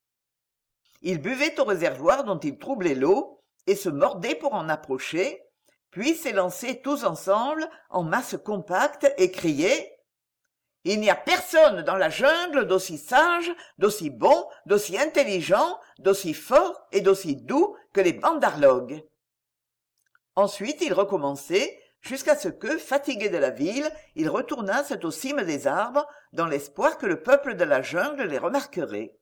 Ils buvaient au réservoir dont ils troublaient l'eau et se mordaient pour en approcher, puis s'élançaient tous ensemble en masse compacte et criaient « Il n'y a personne dans la jungle d'aussi sage, d'aussi bon, d'aussi intelligent, d'aussi fort et d'aussi doux que les Bandarlogues. » Ensuite ils recommençaient, jusqu'à ce que, fatigués de la ville, ils retournassent aux cimes des arbres, dans l'espoir que le peuple de la jungle les remarquerait.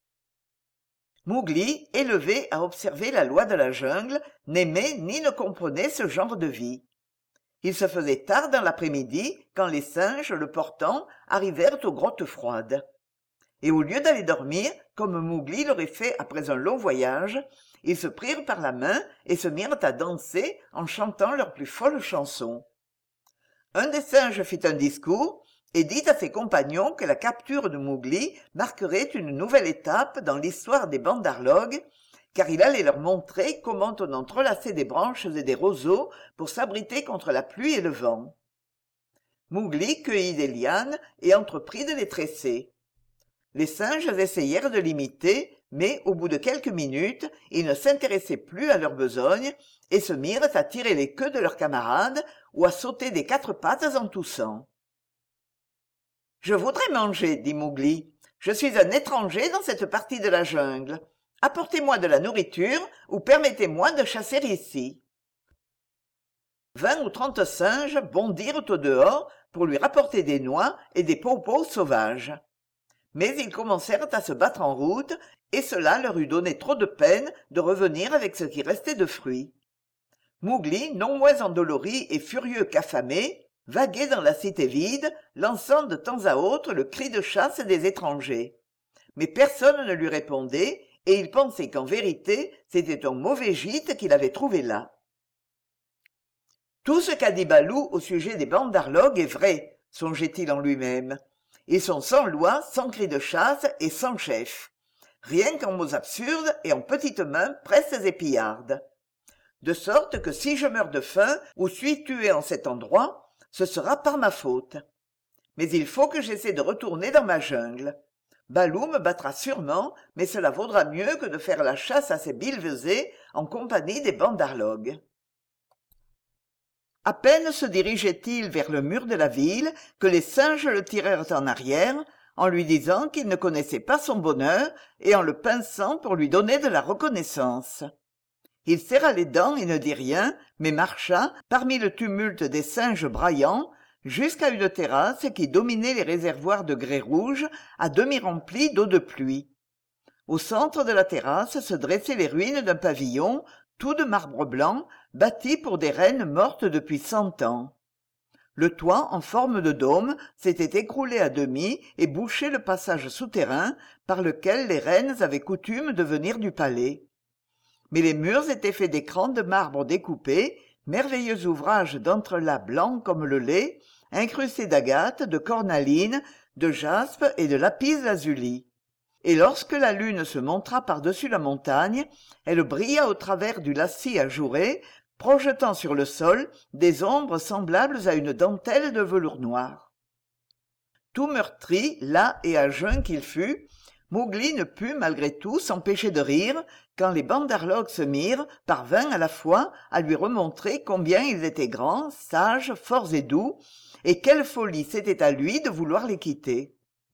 Mowgli, élevé à observer la loi de la jungle, n'aimait ni ne comprenait ce genre de vie. Il se faisait tard dans l'après-midi quand les singes, le portant, arrivèrent aux grottes froides. Et au lieu d'aller dormir, comme Mowgli l'aurait fait après un long voyage, ils se prirent par la main et se mirent à danser en chantant leurs plus folles chansons. Un des singes fit un discours et dit à ses compagnons que la capture de Mowgli marquerait une nouvelle étape dans l'histoire des Bandarlogues, car il allait leur montrer comment on entrelaçait des branches et des roseaux pour s'abriter contre la pluie et le vent. Mowgli cueillit des lianes et entreprit de les tresser. Les singes essayèrent de l'imiter, mais au bout de quelques minutes, ils ne s'intéressaient plus à leurs besognes et se mirent à tirer les queues de leurs camarades ou à sauter des 4 pattes en toussant. « Je voudrais manger, dit Mowgli. Je suis un étranger dans cette partie de la jungle. Apportez-moi de la nourriture ou permettez-moi de chasser ici. » 20 ou 30 singes bondirent au dehors pour lui rapporter des noix et des pawpaws sauvages. Mais ils commencèrent à se battre en route, et cela leur eût donné trop de peine de revenir avec ce qui restait de fruits. Mowgli, non moins endolori et furieux qu'affamé, vaguait dans la cité vide, lançant de temps à autre le cri de chasse des étrangers. Mais personne ne lui répondait, et il pensait qu'en vérité c'était un mauvais gîte qu'il avait trouvé là. Tout ce qu'a dit Balou au sujet des Bandarlogues est vrai, songeait-il en lui-même. Ils sont sans loi, sans cri de chasse et sans chef. Rien qu'en mots absurdes et en petites mains presses et pillardes. De sorte que si je meurs de faim ou suis tué en cet endroit, ce sera par ma faute. mais il faut que j'essaie de retourner dans ma jungle. Balou me battra sûrement, mais cela vaudra mieux que de faire la chasse à ces billevesées en compagnie des bandarlogues. À peine se dirigeait-il vers le mur de la ville que les singes le tirèrent en arrière, en lui disant qu'ils ne connaissaient pas son bonheur et en le pinçant pour lui donner de la reconnaissance. Il serra les dents et ne dit rien, mais marcha, parmi le tumulte des singes braillants, jusqu'à une terrasse qui dominait les réservoirs de grès rouge à demi remplis d'eau de pluie. Au centre de la terrasse se dressaient les ruines d'un pavillon, tout de marbre blanc, bâti pour des reines mortes depuis 100 ans. Le toit, en forme de dôme, s'était écroulé à demi et bouchait le passage souterrain par lequel les reines avaient coutume de venir du palais. Mais les murs étaient faits d'écrans de marbre découpés, merveilleux ouvrage d'entrelacs blancs comme le lait, incrustés d'agate, de cornaline, de jaspe et de lapis-lazuli. Et lorsque la lune se montra par-dessus la montagne, elle brilla au travers du lacis ajouré, projetant sur le sol des ombres semblables à une dentelle de velours noir. Tout meurtri, las et à jeun qu'il fût, Mowgli ne put malgré tout s'empêcher de rire quand les bandarlogues se mirent, par 20 à la fois, à lui remontrer combien ils étaient grands, sages, forts et doux, et quelle folie c'était à lui de vouloir les quitter.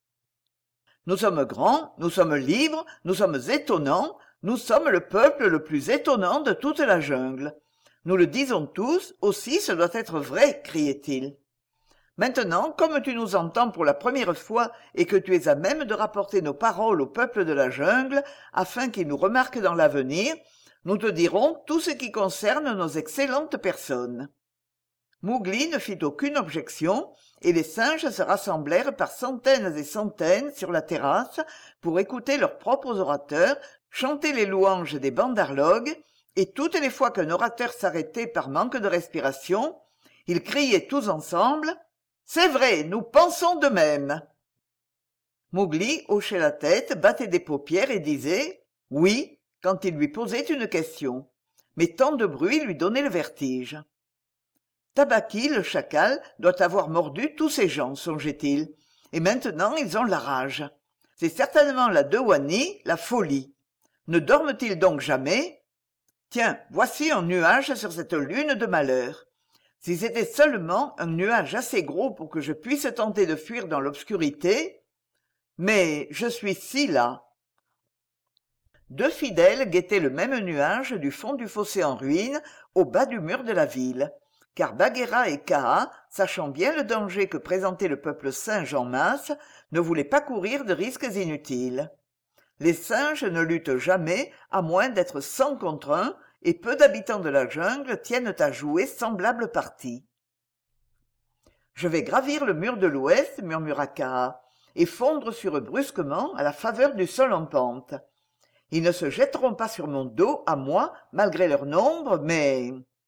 Nous sommes grands, nous sommes libres, nous sommes étonnants, nous sommes le peuple le plus étonnant de toute la jungle. Nous le disons tous, aussi ce doit être vrai, criait-il. Maintenant, comme tu nous entends pour la première fois et que tu es à même de rapporter nos paroles au peuple de la jungle, afin qu'il nous remarque dans l'avenir, nous te dirons tout ce qui concerne nos excellentes personnes. Mowgli ne fit aucune objection, et les singes se rassemblèrent par centaines et centaines sur la terrasse pour écouter leurs propres orateurs chanter les louanges des bandarlogues, et toutes les fois qu'un orateur s'arrêtait par manque de respiration, ils criaient tous ensemble « C'est vrai, nous pensons de même !» Mowgli hochait la tête, battait des paupières et disait « Oui » quand il lui posait une question. Mais tant de bruit lui donnait le vertige. Tabaqui, le chacal, doit avoir mordu tous ces gens, songeait-il, et maintenant ils ont la rage. C'est certainement la Dewanee, la folie. Ne dorment-ils donc jamais? Tiens, voici un nuage sur cette lune de malheur. Si c'était seulement un nuage assez gros pour que je puisse tenter de fuir dans l'obscurité, mais je suis si las. Deux fidèles guettaient le même nuage du fond du fossé en ruine, au bas du mur de la ville, car Bagheera et Kaa, sachant bien le danger que présentait le peuple singe en masse, ne voulaient pas courir de risques inutiles. Les singes ne luttent jamais, à moins d'être 100 contre 1, et peu d'habitants de la jungle tiennent à jouer semblable partie. « Je vais gravir le mur de l'ouest, murmura Kaa, et fondre sur eux brusquement à la faveur du sol en pente. Ils ne se jetteront pas sur mon dos, à moi, malgré leur nombre, mais... »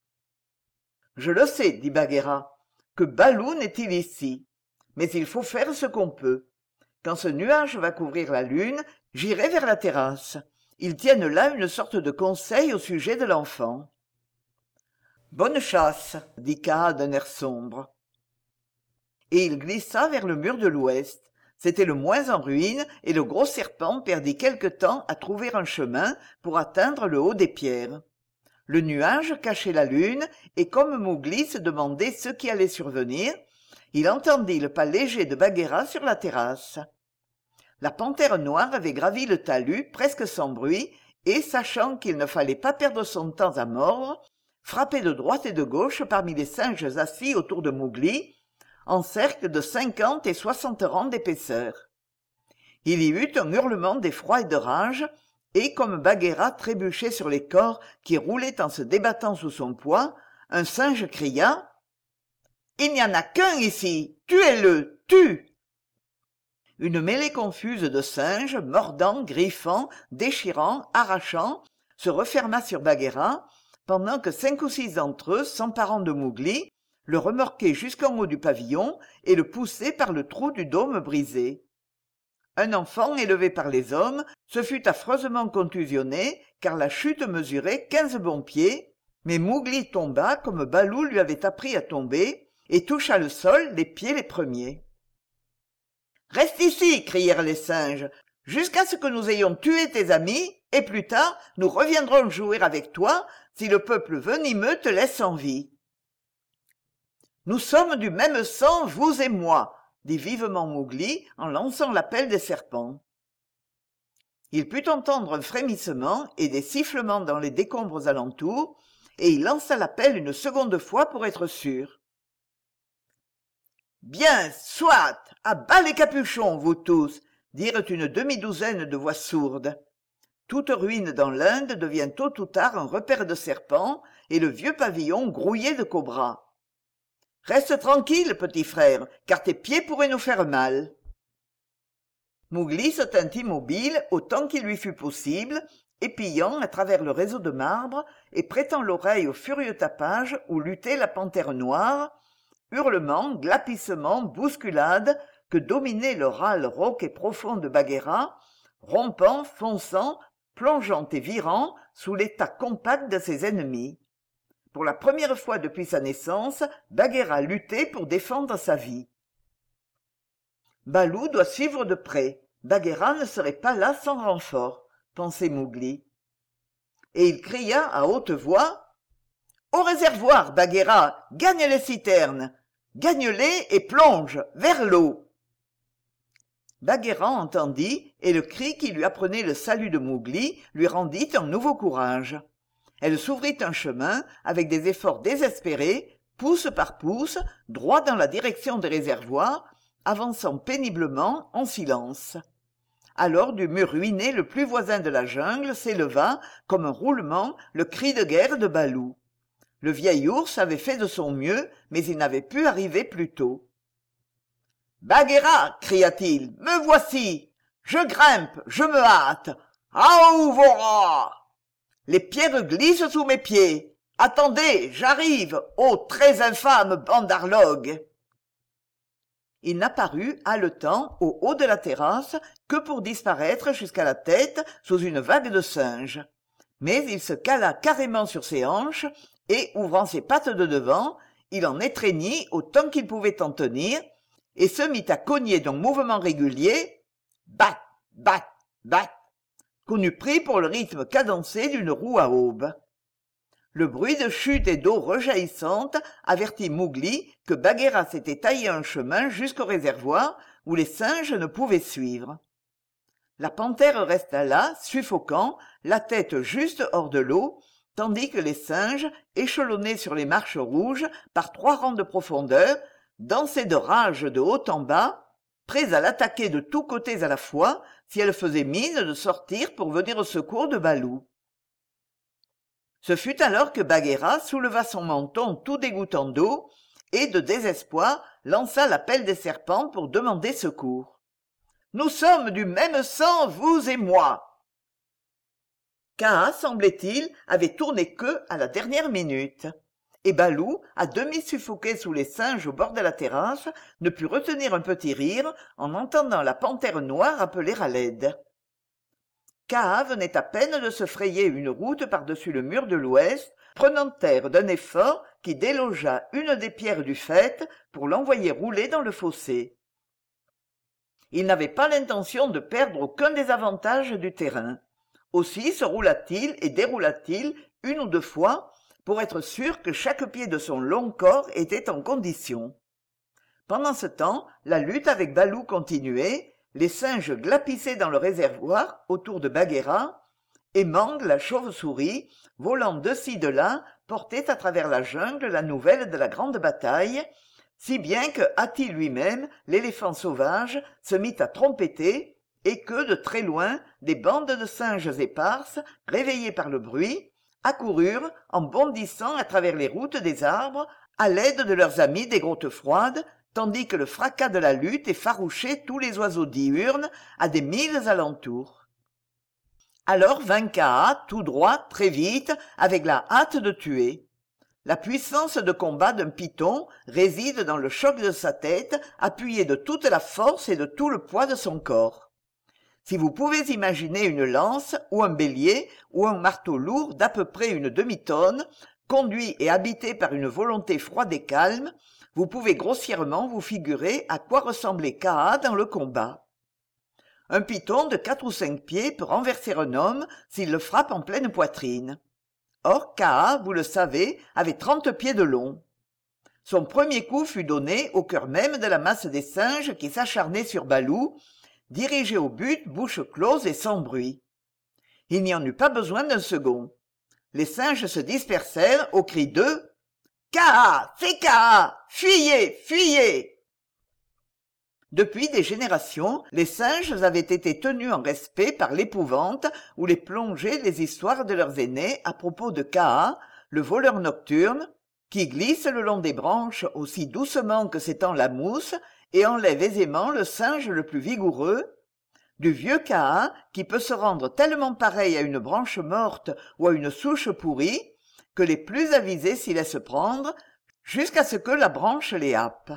« Je le sais, dit Bagheera, que Balou n'est-il ici. Mais il faut faire ce qu'on peut. Quand ce nuage va couvrir la lune, j'irai vers la terrasse. Ils tiennent là une sorte de conseil au sujet de l'enfant. »« Bonne chasse, dit Kaa d'un air sombre. Et il glissa vers le mur de l'ouest. C'était le moins en ruine, et le gros serpent perdit quelque temps à trouver un chemin pour atteindre le haut des pierres. Le nuage cachait la lune, et comme Mowgli se demandait ce qui allait survenir, il entendit le pas léger de Bagheera sur la terrasse. La panthère noire avait gravi le talus presque sans bruit, et, sachant qu'il ne fallait pas perdre son temps à mordre, frappait de droite et de gauche parmi les singes assis autour de Mowgli, en cercle de 50 et 60 rangs d'épaisseur. Il y eut un hurlement d'effroi et de rage, et comme Bagheera trébuchait sur les corps qui roulaient en se débattant sous son poids, un singe cria « Il n'y en a qu'un ici! Tuez-le! Tue !» Une mêlée confuse de singes, mordant, griffant, déchirant, arrachant, se referma sur Bagheera, pendant que 5 ou 6 d'entre eux, s'emparant de Mowgli, le remorquaient jusqu'en haut du pavillon et le poussaient par le trou du dôme brisé. Un enfant élevé par les hommes se fut affreusement contusionné, car la chute mesurait 15 bons pieds, mais Mowgli tomba comme Balou lui avait appris à tomber, et toucha le sol les pieds les premiers. Reste ici, crièrent les singes, jusqu'à ce que nous ayons tué tes amis, et plus tard nous reviendrons jouer avec toi si le peuple venimeux te laisse en vie. Nous sommes du même sang, vous et moi, dit vivement Mowgli en lançant l'appel des serpents. Il put entendre un frémissement et des sifflements dans les décombres alentours, et il lança l'appel une seconde fois pour être sûr. « Bien, soit, à bas les capuchons, vous tous !» dirent une demi-douzaine de voix sourdes. Toute ruine dans l'Inde devient tôt ou tard un repère de serpents, et le vieux pavillon grouillait de cobras. « Reste tranquille, petit frère, car tes pieds pourraient nous faire mal. » Mowgli se tint immobile autant qu'il lui fut possible, épiant à travers le réseau de marbre et prêtant l'oreille au furieux tapage où luttait la panthère noire, hurlements, glapissements, bousculades que dominait le râle rauque et profond de Bagheera, rompant, fonçant, plongeant et virant sous l'état compact de ses ennemis. Pour la première fois depuis sa naissance, Bagheera luttait pour défendre sa vie. Balou doit suivre de près. Bagheera ne serait pas là sans renfort, pensait Mowgli. Et il cria à haute voix « Au réservoir, Bagheera, gagne les citernes, gagne-les et plonge vers l'eau !» Bagheera entendit, et le cri qui lui apprenait le salut de Mowgli lui rendit un nouveau courage. Elle s'ouvrit un chemin avec des efforts désespérés, pouce par pouce, droit dans la direction des réservoirs, avançant péniblement en silence. Alors du mur ruiné le plus voisin de la jungle s'éleva, comme un roulement, le cri de guerre de Balou. Le vieil ours avait fait de son mieux, mais il n'avait pu arriver plus tôt. « Bagheera !» cria-t-il. « Me voici ! Je grimpe, je me hâte. Aouvora ! Les pierres glissent sous mes pieds. Attendez, j'arrive, ô très infâme bandarlogue !» Il n'apparut, haletant, au haut de la terrasse, que pour disparaître jusqu'à la tête sous une vague de singes. Mais il se cala carrément sur ses hanches, et, ouvrant ses pattes de devant, il en étreignit autant qu'il pouvait en tenir, et se mit à cogner d'un mouvement régulier, bat, bat, bat, qu'on eût pris pour le rythme cadencé d'une roue à aube. Le bruit de chute et d'eau rejaillissante avertit Mowgli que Bagheera s'était taillé un chemin jusqu'au réservoir où les singes ne pouvaient suivre. La panthère resta là, suffocant, la tête juste hors de l'eau, tandis que les singes, échelonnés sur les marches rouges par 3 rangs de profondeur, dansaient de rage de haut en bas, prêts à l'attaquer de tous côtés à la fois si elle faisait mine de sortir pour venir au secours de Balou. Ce fut alors que Bagheera souleva son menton tout dégouttant d'eau et, de désespoir, lança l'appel des serpents pour demander secours. « Nous sommes du même sang, vous et moi !» Kaa, semblait-il, avait tourné queue à la dernière minute. Et Balou, à demi suffoqué sous les singes au bord de la terrasse, ne put retenir un petit rire en entendant la panthère noire appeler à l'aide. Kaa venait à peine de se frayer une route par-dessus le mur de l'ouest, prenant terre d'un effort qui délogea une des pierres du faîte pour l'envoyer rouler dans le fossé. Il n'avait pas l'intention de perdre aucun des avantages du terrain. Aussi se roula-t-il et déroula-t-il 1 ou 2 fois pour être sûr que chaque pied de son long corps était en condition. Pendant ce temps, la lutte avec Balou continuait, les singes glapissaient dans le réservoir autour de Bagheera, et Mang, la chauve-souris, volant de ci de là, portait à travers la jungle la nouvelle de la grande bataille, si bien que Hati lui-même, l'éléphant sauvage, se mit à trompeter, et que, de très loin, des bandes de singes éparses, réveillés par le bruit, accoururent, en bondissant à travers les routes des arbres, à l'aide de leurs amis des grottes froides, tandis que le fracas de la lutte effarouchait tous les oiseaux diurnes à des milles alentour. Alors vint Kaa, tout droit, très vite, avec la hâte de tuer. La puissance de combat d'un python réside dans le choc de sa tête, appuyé de toute la force et de tout le poids de son corps. Si vous pouvez imaginer une lance, ou un bélier, ou un marteau lourd d'à peu près une demi-tonne, conduit et habité par une volonté froide et calme, Vous pouvez grossièrement vous figurer à quoi ressemblait Kaa dans le combat. Un python de 4 ou 5 pieds peut renverser un homme s'il le frappe en pleine poitrine. Or, Kaa, vous le savez, avait 30 pieds de long. Son premier coup fut donné au cœur même de la masse des singes qui s'acharnaient sur Balou, dirigé au but, bouche close et sans bruit. Il n'y en eut pas besoin d'un second. Les singes se dispersèrent au cri de « Kaa, c'est Kaa, fuyez, fuyez !» Depuis des générations, les singes avaient été tenus en respect par l'épouvante où les plongeaient les histoires de leurs aînés à propos de Kaa, le voleur nocturne, qui glisse le long des branches aussi doucement que s'étend la mousse et enlève aisément le singe le plus vigoureux, du vieux Kaa qui peut se rendre tellement pareil à une branche morte ou à une souche pourrie que les plus avisés s'y laissent prendre jusqu'à ce que la branche les happe.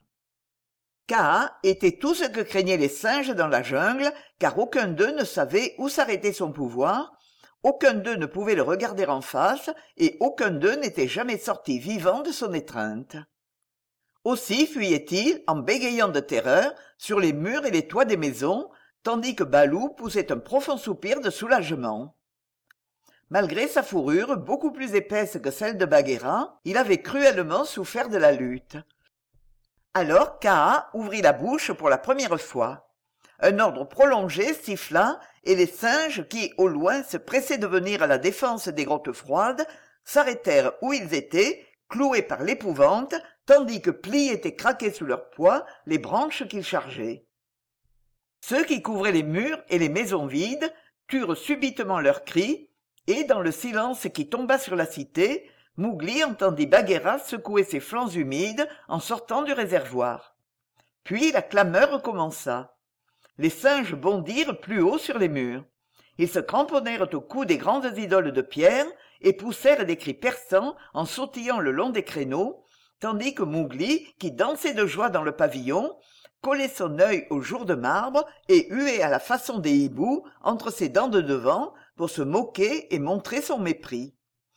Kaa était tout ce que craignaient les singes dans la jungle, car aucun d'eux ne savait où s'arrêtait son pouvoir, aucun d'eux ne pouvait le regarder en face, et aucun d'eux n'était jamais sorti vivant de son étreinte. Aussi fuyait-il, en bégayant de terreur, sur les murs et les toits des maisons, tandis que Balou poussait un profond soupir de soulagement. Malgré sa fourrure beaucoup plus épaisse que celle de Bagheera, il avait cruellement souffert de la lutte. Alors Kaa ouvrit la bouche pour la première fois. Un ordre prolongé siffla, et les singes qui, au loin, se pressaient de venir à la défense des grottes froides, s'arrêtèrent où ils étaient, cloués par l'épouvante, tandis que pliaient et craquaient sous leur poids les branches qu'ils chargeaient. Ceux qui couvraient les murs et les maisons vides turent subitement leurs cris, et dans le silence qui tomba sur la cité, Mowgli entendit Bagheera secouer ses flancs humides en sortant du réservoir. Puis la clameur recommença. Les singes bondirent plus haut sur les murs. Ils se cramponnèrent au cou des grandes idoles de pierre et poussèrent des cris perçants en sautillant le long des créneaux, tandis que Mowgli, qui dansait de joie dans le pavillon, collait son œil au jour de marbre et huait à la façon des hiboux entre ses dents de devant pour se moquer et montrer son mépris.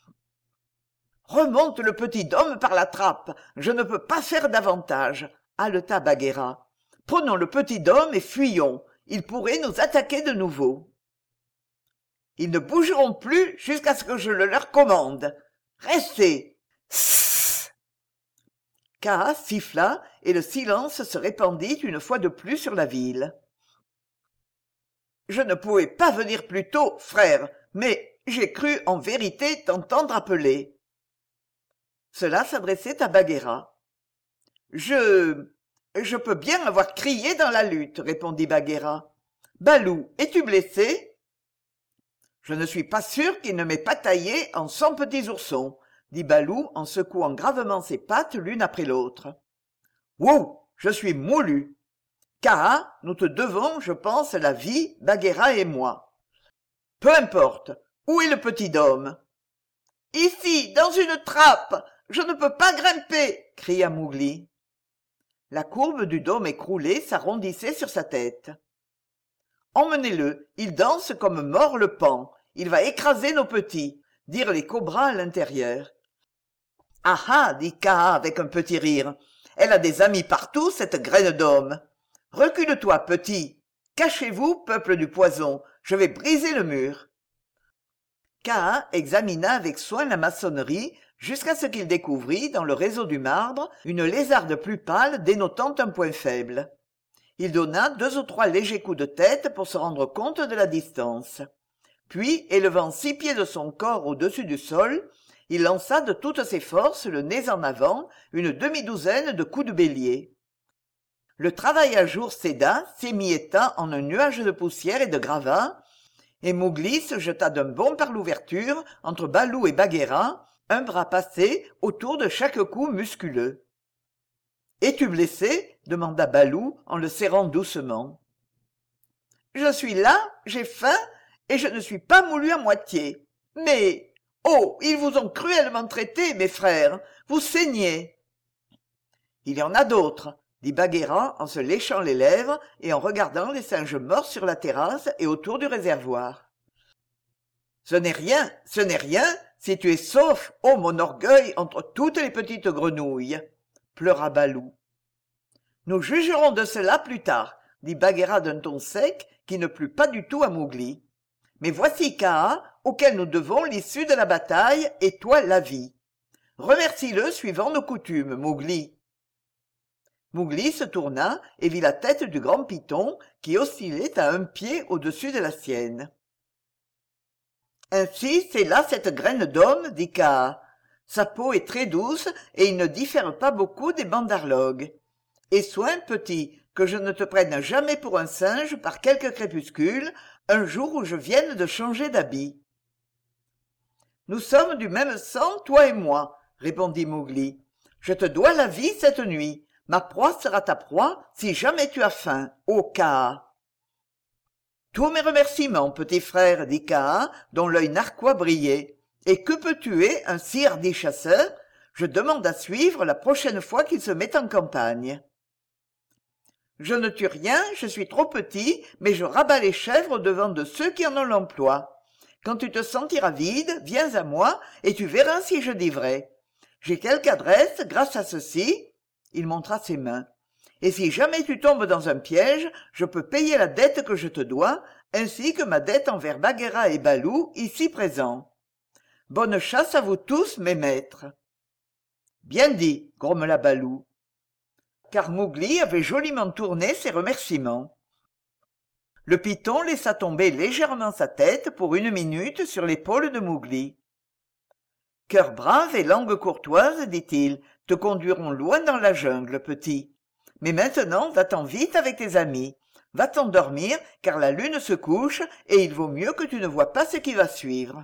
« Remonte le petit homme par la trappe, je ne peux pas faire davantage, » haleta Bagheera. « Prenons le petit homme et fuyons, il pourrait nous attaquer de nouveau. »« Ils ne bougeront plus jusqu'à ce que je le leur commande. Restez !» Sss. Kaa siffla et le silence se répandit une fois de plus sur la ville. « Je ne pouvais pas venir plus tôt, frère, mais j'ai cru en vérité t'entendre appeler. » Cela s'adressait à Bagheera. « Je peux bien avoir crié dans la lutte, » répondit Bagheera. « Balou, es-tu blessé ?»« Je ne suis pas sûr qu'il ne m'ait pas taillé en 100 petits oursons, » dit Balou en secouant gravement ses pattes l'une après l'autre. « Wouh, je suis moulu. Kaa, nous te devons, je pense, la vie, Bagheera et moi. Peu importe, où est le petit homme ?»« Ici, dans une trappe. Je ne peux pas grimper !» cria Mowgli. La courbe du dôme écroulé s'arrondissait sur sa tête. « Emmenez-le, il danse comme mord le paon. Il va écraser nos petits, » dirent les cobras à l'intérieur. « Ah ah !» dit Kaa avec un petit rire. « Elle a des amis partout, cette graine d'homme. Recule-toi, petit. Cachez-vous, peuple du poison. Je vais briser le mur. » Kaa examina avec soin la maçonnerie jusqu'à ce qu'il découvrît, dans le réseau du marbre, une lézarde plus pâle dénotant un point faible. Il donna 2 ou 3 légers coups de tête pour se rendre compte de la distance. Puis, élevant 6 pieds de son corps au-dessus du sol, il lança de toutes ses forces, le nez en avant, une demi-douzaine de coups de bélier. Le travail à jour céda, s'émietta en un nuage de poussière et de gravats, et Mowgli se jeta d'un bond par l'ouverture entre Balou et Bagheera, un bras passé autour de chaque cou musculeux. « Es-tu blessé ?» demanda Balou en le serrant doucement. « Je suis là, j'ai faim, et je ne suis pas moulu à moitié. Mais, oh, ils vous ont cruellement traité, mes frères, vous saignez. »« Il y en a d'autres, » dit Bagheera en se léchant les lèvres et en regardant les singes morts sur la terrasse et autour du réservoir. « Ce n'est rien, si tu es sauf, ô mon orgueil entre toutes les petites grenouilles. pleura Balou. Nous jugerons de cela plus tard, dit Bagheera d'un ton sec qui ne plut pas du tout à Mowgli. Mais voici Kaa, auquel nous devons l'issue de la bataille, et toi la vie. Remercie-le suivant nos coutumes, Mowgli. Mowgli se tourna et vit la tête du grand python qui oscillait à un pied au-dessus de la sienne. Ainsi, c'est là cette graine d'homme, dit Kaa. Sa peau est très douce et il ne diffère pas beaucoup des bandarlogues. Et soin, petit, que je ne te prenne jamais pour un singe par quelque crépuscule, un jour où je vienne de changer d'habit. Nous sommes du même sang, toi et moi, répondit Mowgli. Je te dois la vie cette nuit. Ma proie sera ta proie si jamais tu as faim, ô Kaa. Tous mes remerciements, petit frère, dit Kaa, dont l'œil narquois brillait. Et que peut tuer un si hardi chasseur? Je demande à suivre la prochaine fois qu'il se met en campagne. Je ne tue rien, je suis trop petit, mais je rabats les chèvres devant de ceux qui en ont l'emploi. Quand tu te sentiras vide, viens à moi, et tu verras si je dis vrai. J'ai quelque adresse grâce à ceci. Il montra ses mains. Et si jamais tu tombes dans un piège, je peux payer la dette que je te dois, ainsi que ma dette envers Bagheera et Balou, ici présents. Bonne chasse à vous tous, mes maîtres. Bien dit, grommela Balou. Car Mowgli avait joliment tourné ses remerciements. Le python laissa tomber légèrement sa tête pour une minute sur l'épaule de Mowgli. Cœur brave et langue courtoise, dit-il, te conduiront loin dans la jungle, petit. Mais maintenant, va-t'en vite avec tes amis. Va t'endormir, car la lune se couche, et il vaut mieux que tu ne vois pas ce qui va suivre.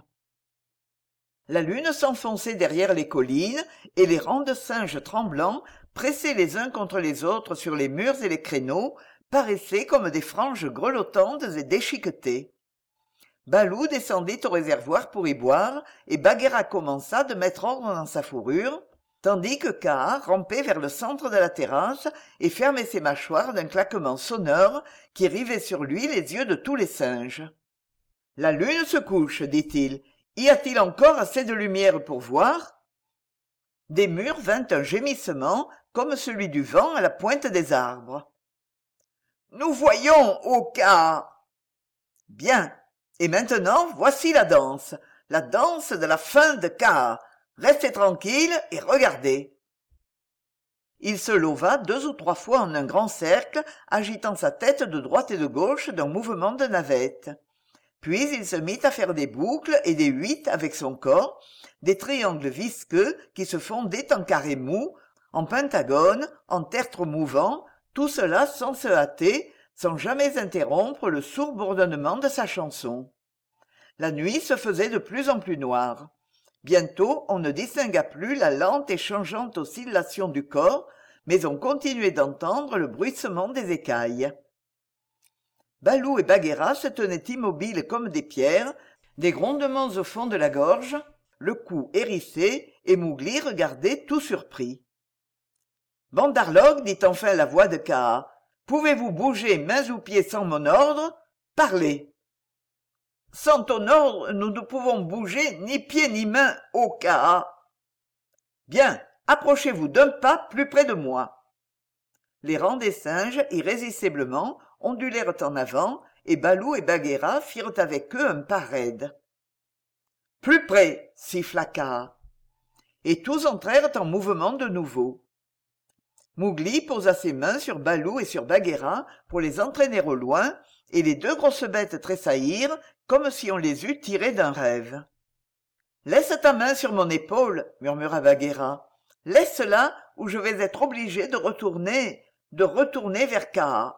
La lune s'enfonçait derrière les collines, et les rangs de singes tremblants, pressés les uns contre les autres sur les murs et les créneaux, paraissaient comme des franges grelottantes et déchiquetées. Balou descendit au réservoir pour y boire, et Bagheera commença de mettre ordre dans sa fourrure, tandis que Kaa rampait vers le centre de la terrasse et fermait ses mâchoires d'un claquement sonore qui rivait sur lui les yeux de tous les singes. « La lune se couche, dit-il. Y a-t-il encore assez de lumière pour voir ?» Des murs vint un gémissement comme celui du vent à la pointe des arbres. « Nous voyons, ô Kaa !»« Bien. Et maintenant, voici la danse de la fin de Kaa. Restez tranquille et regardez. » Il se leva 2 ou 3 fois en un grand cercle, agitant sa tête de droite et de gauche d'un mouvement de navette. Puis il se mit à faire des boucles et des 8 avec son corps, des triangles visqueux qui se fondaient en carrés mous, en pentagones, en tertres mouvants, tout cela sans se hâter, sans jamais interrompre le sourd bourdonnement de sa chanson. La nuit se faisait de plus en plus noire. Bientôt, on ne distingua plus la lente et changeante oscillation du corps, mais on continuait d'entendre le bruissement des écailles. Balou et Bagheera se tenaient immobiles comme des pierres, des grondements au fond de la gorge, le cou hérissé, et Mowgli regardait tout surpris. « Bandarlog, dit enfin la voix de Kaa, pouvez-vous bouger mains ou pieds sans mon ordre? Parlez !»« Sans ton ordre, nous ne pouvons bouger ni pieds ni mains, ô Kaa. »« Bien, approchez-vous d'un pas plus près de moi. » Les rangs des singes, irrésistiblement, ondulèrent en avant, et Balou et Bagheera firent avec eux un pas raide. « Plus près !» siffla Kaa. Et tous entrèrent en mouvement de nouveau. Mowgli posa ses mains sur Balou et sur Bagheera pour les entraîner au loin, et les 2 grosses bêtes tressaillirent comme si on les eût tirées d'un rêve. « Laisse ta main sur mon épaule, » murmura Bagheera. « Laisse-la, ou je vais être obligé de retourner vers Kaa.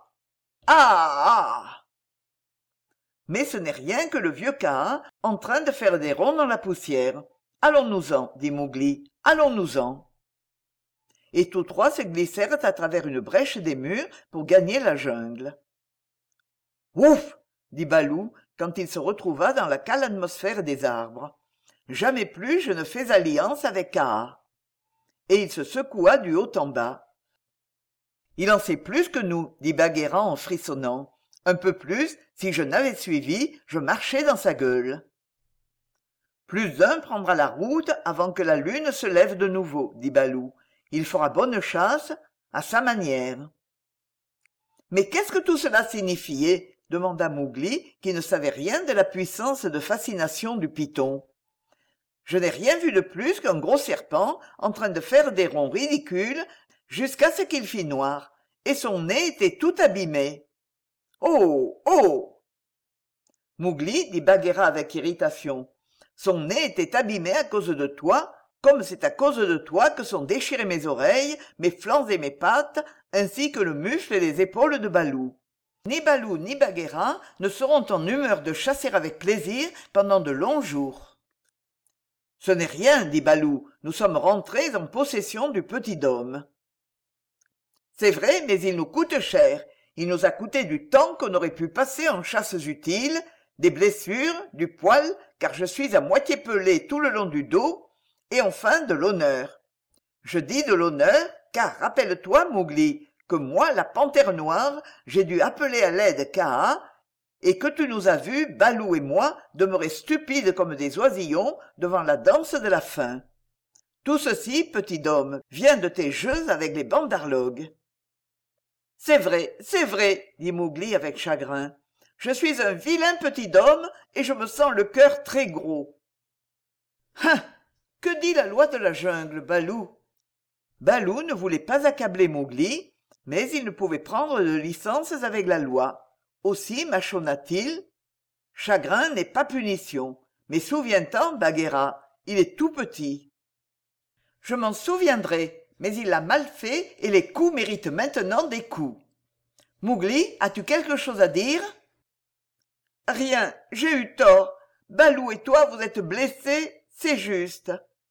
Ah ah !» Mais ce n'est rien que le vieux Kaa en train de faire des ronds dans la poussière. « Allons-nous-en, » dit Mowgli, « allons-nous-en. » Et tous 3 se glissèrent à travers une brèche des murs pour gagner la jungle. « Ouf !» dit Balou quand il se retrouva dans la cale atmosphère des arbres. « Jamais plus je ne fais alliance avec Kaa. » Et il se secoua du haut en bas. « Il en sait plus que nous, » dit Bagheera en frissonnant. « Un peu plus, si je n'avais suivi, je marchais dans sa gueule. »« Plus d'un prendra la route avant que la lune se lève de nouveau, » dit Balou. Il fera bonne chasse, à sa manière. Mais qu'est-ce que tout cela signifiait? Demanda Mowgli, qui ne savait rien de la puissance de fascination du python. Je n'ai rien vu de plus qu'un gros serpent en train de faire des ronds ridicules jusqu'à ce qu'il fît noir, et son nez était tout abîmé. Oh! Oh! Mowgli, dit Bagheera avec irritation. Son nez était abîmé à cause de toi, comme c'est à cause de toi que sont déchirées mes oreilles, mes flancs et mes pattes, ainsi que le mufle et les épaules de Balou. Ni Balou ni Bagheera ne seront en humeur de chasser avec plaisir pendant de longs jours. Ce n'est rien, dit Balou, nous sommes rentrés en possession du petit dôme. C'est vrai, mais il nous coûte cher. Il nous a coûté du temps qu'on aurait pu passer en chasses utiles, des blessures, du poil, car je suis à moitié pelé tout le long du dos, et enfin de l'honneur. Je dis de l'honneur, car rappelle-toi, Mowgli, que moi, la panthère noire, j'ai dû appeler à l'aide Kaa, et que tu nous as vus, Balou et moi, demeurer stupides comme des oisillons devant la danse de la faim. Tout ceci, petit homme, vient de tes jeux avec les bandarlogues. C'est vrai, dit Mowgli avec chagrin. Je suis un vilain petit homme et je me sens le cœur très gros. Hein! Que dit la loi de la jungle, Balou? Balou ne voulait pas accabler Mowgli, mais il ne pouvait prendre de licences avec la loi. Aussi mâchonna-t-il. Chagrin n'est pas punition, mais souviens-t'en, Bagheera, il est tout petit. Je m'en souviendrai, mais il l'a mal fait et les coups méritent maintenant des coups. Mowgli, as-tu quelque chose à dire? Rien, j'ai eu tort. Balou et toi, vous êtes blessés, c'est juste.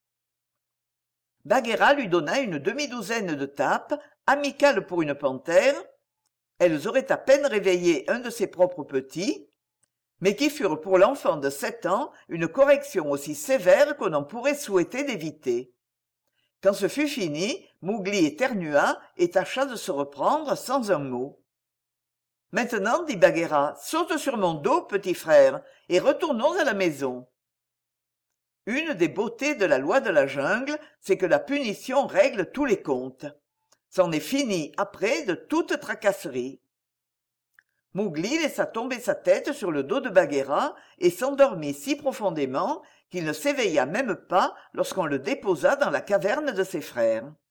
Bagheera lui donna une demi-douzaine de tapes, amicales pour une panthère. Elles auraient à peine réveillé un de ses propres petits, mais qui furent pour l'enfant de 7 ans une correction aussi sévère qu'on en pourrait souhaiter d'éviter. Quand ce fut fini, Mowgli éternua et tâcha de se reprendre sans un mot. « Maintenant, dit Bagheera, saute sur mon dos, petit frère, et retournons à la maison. » Une des beautés de la loi de la jungle, c'est que la punition règle tous les comptes. C'en est fini, après, de toute tracasserie. Mowgli laissa tomber sa tête sur le dos de Bagheera et s'endormit si profondément qu'il ne s'éveilla même pas lorsqu'on le déposa dans la caverne de ses frères.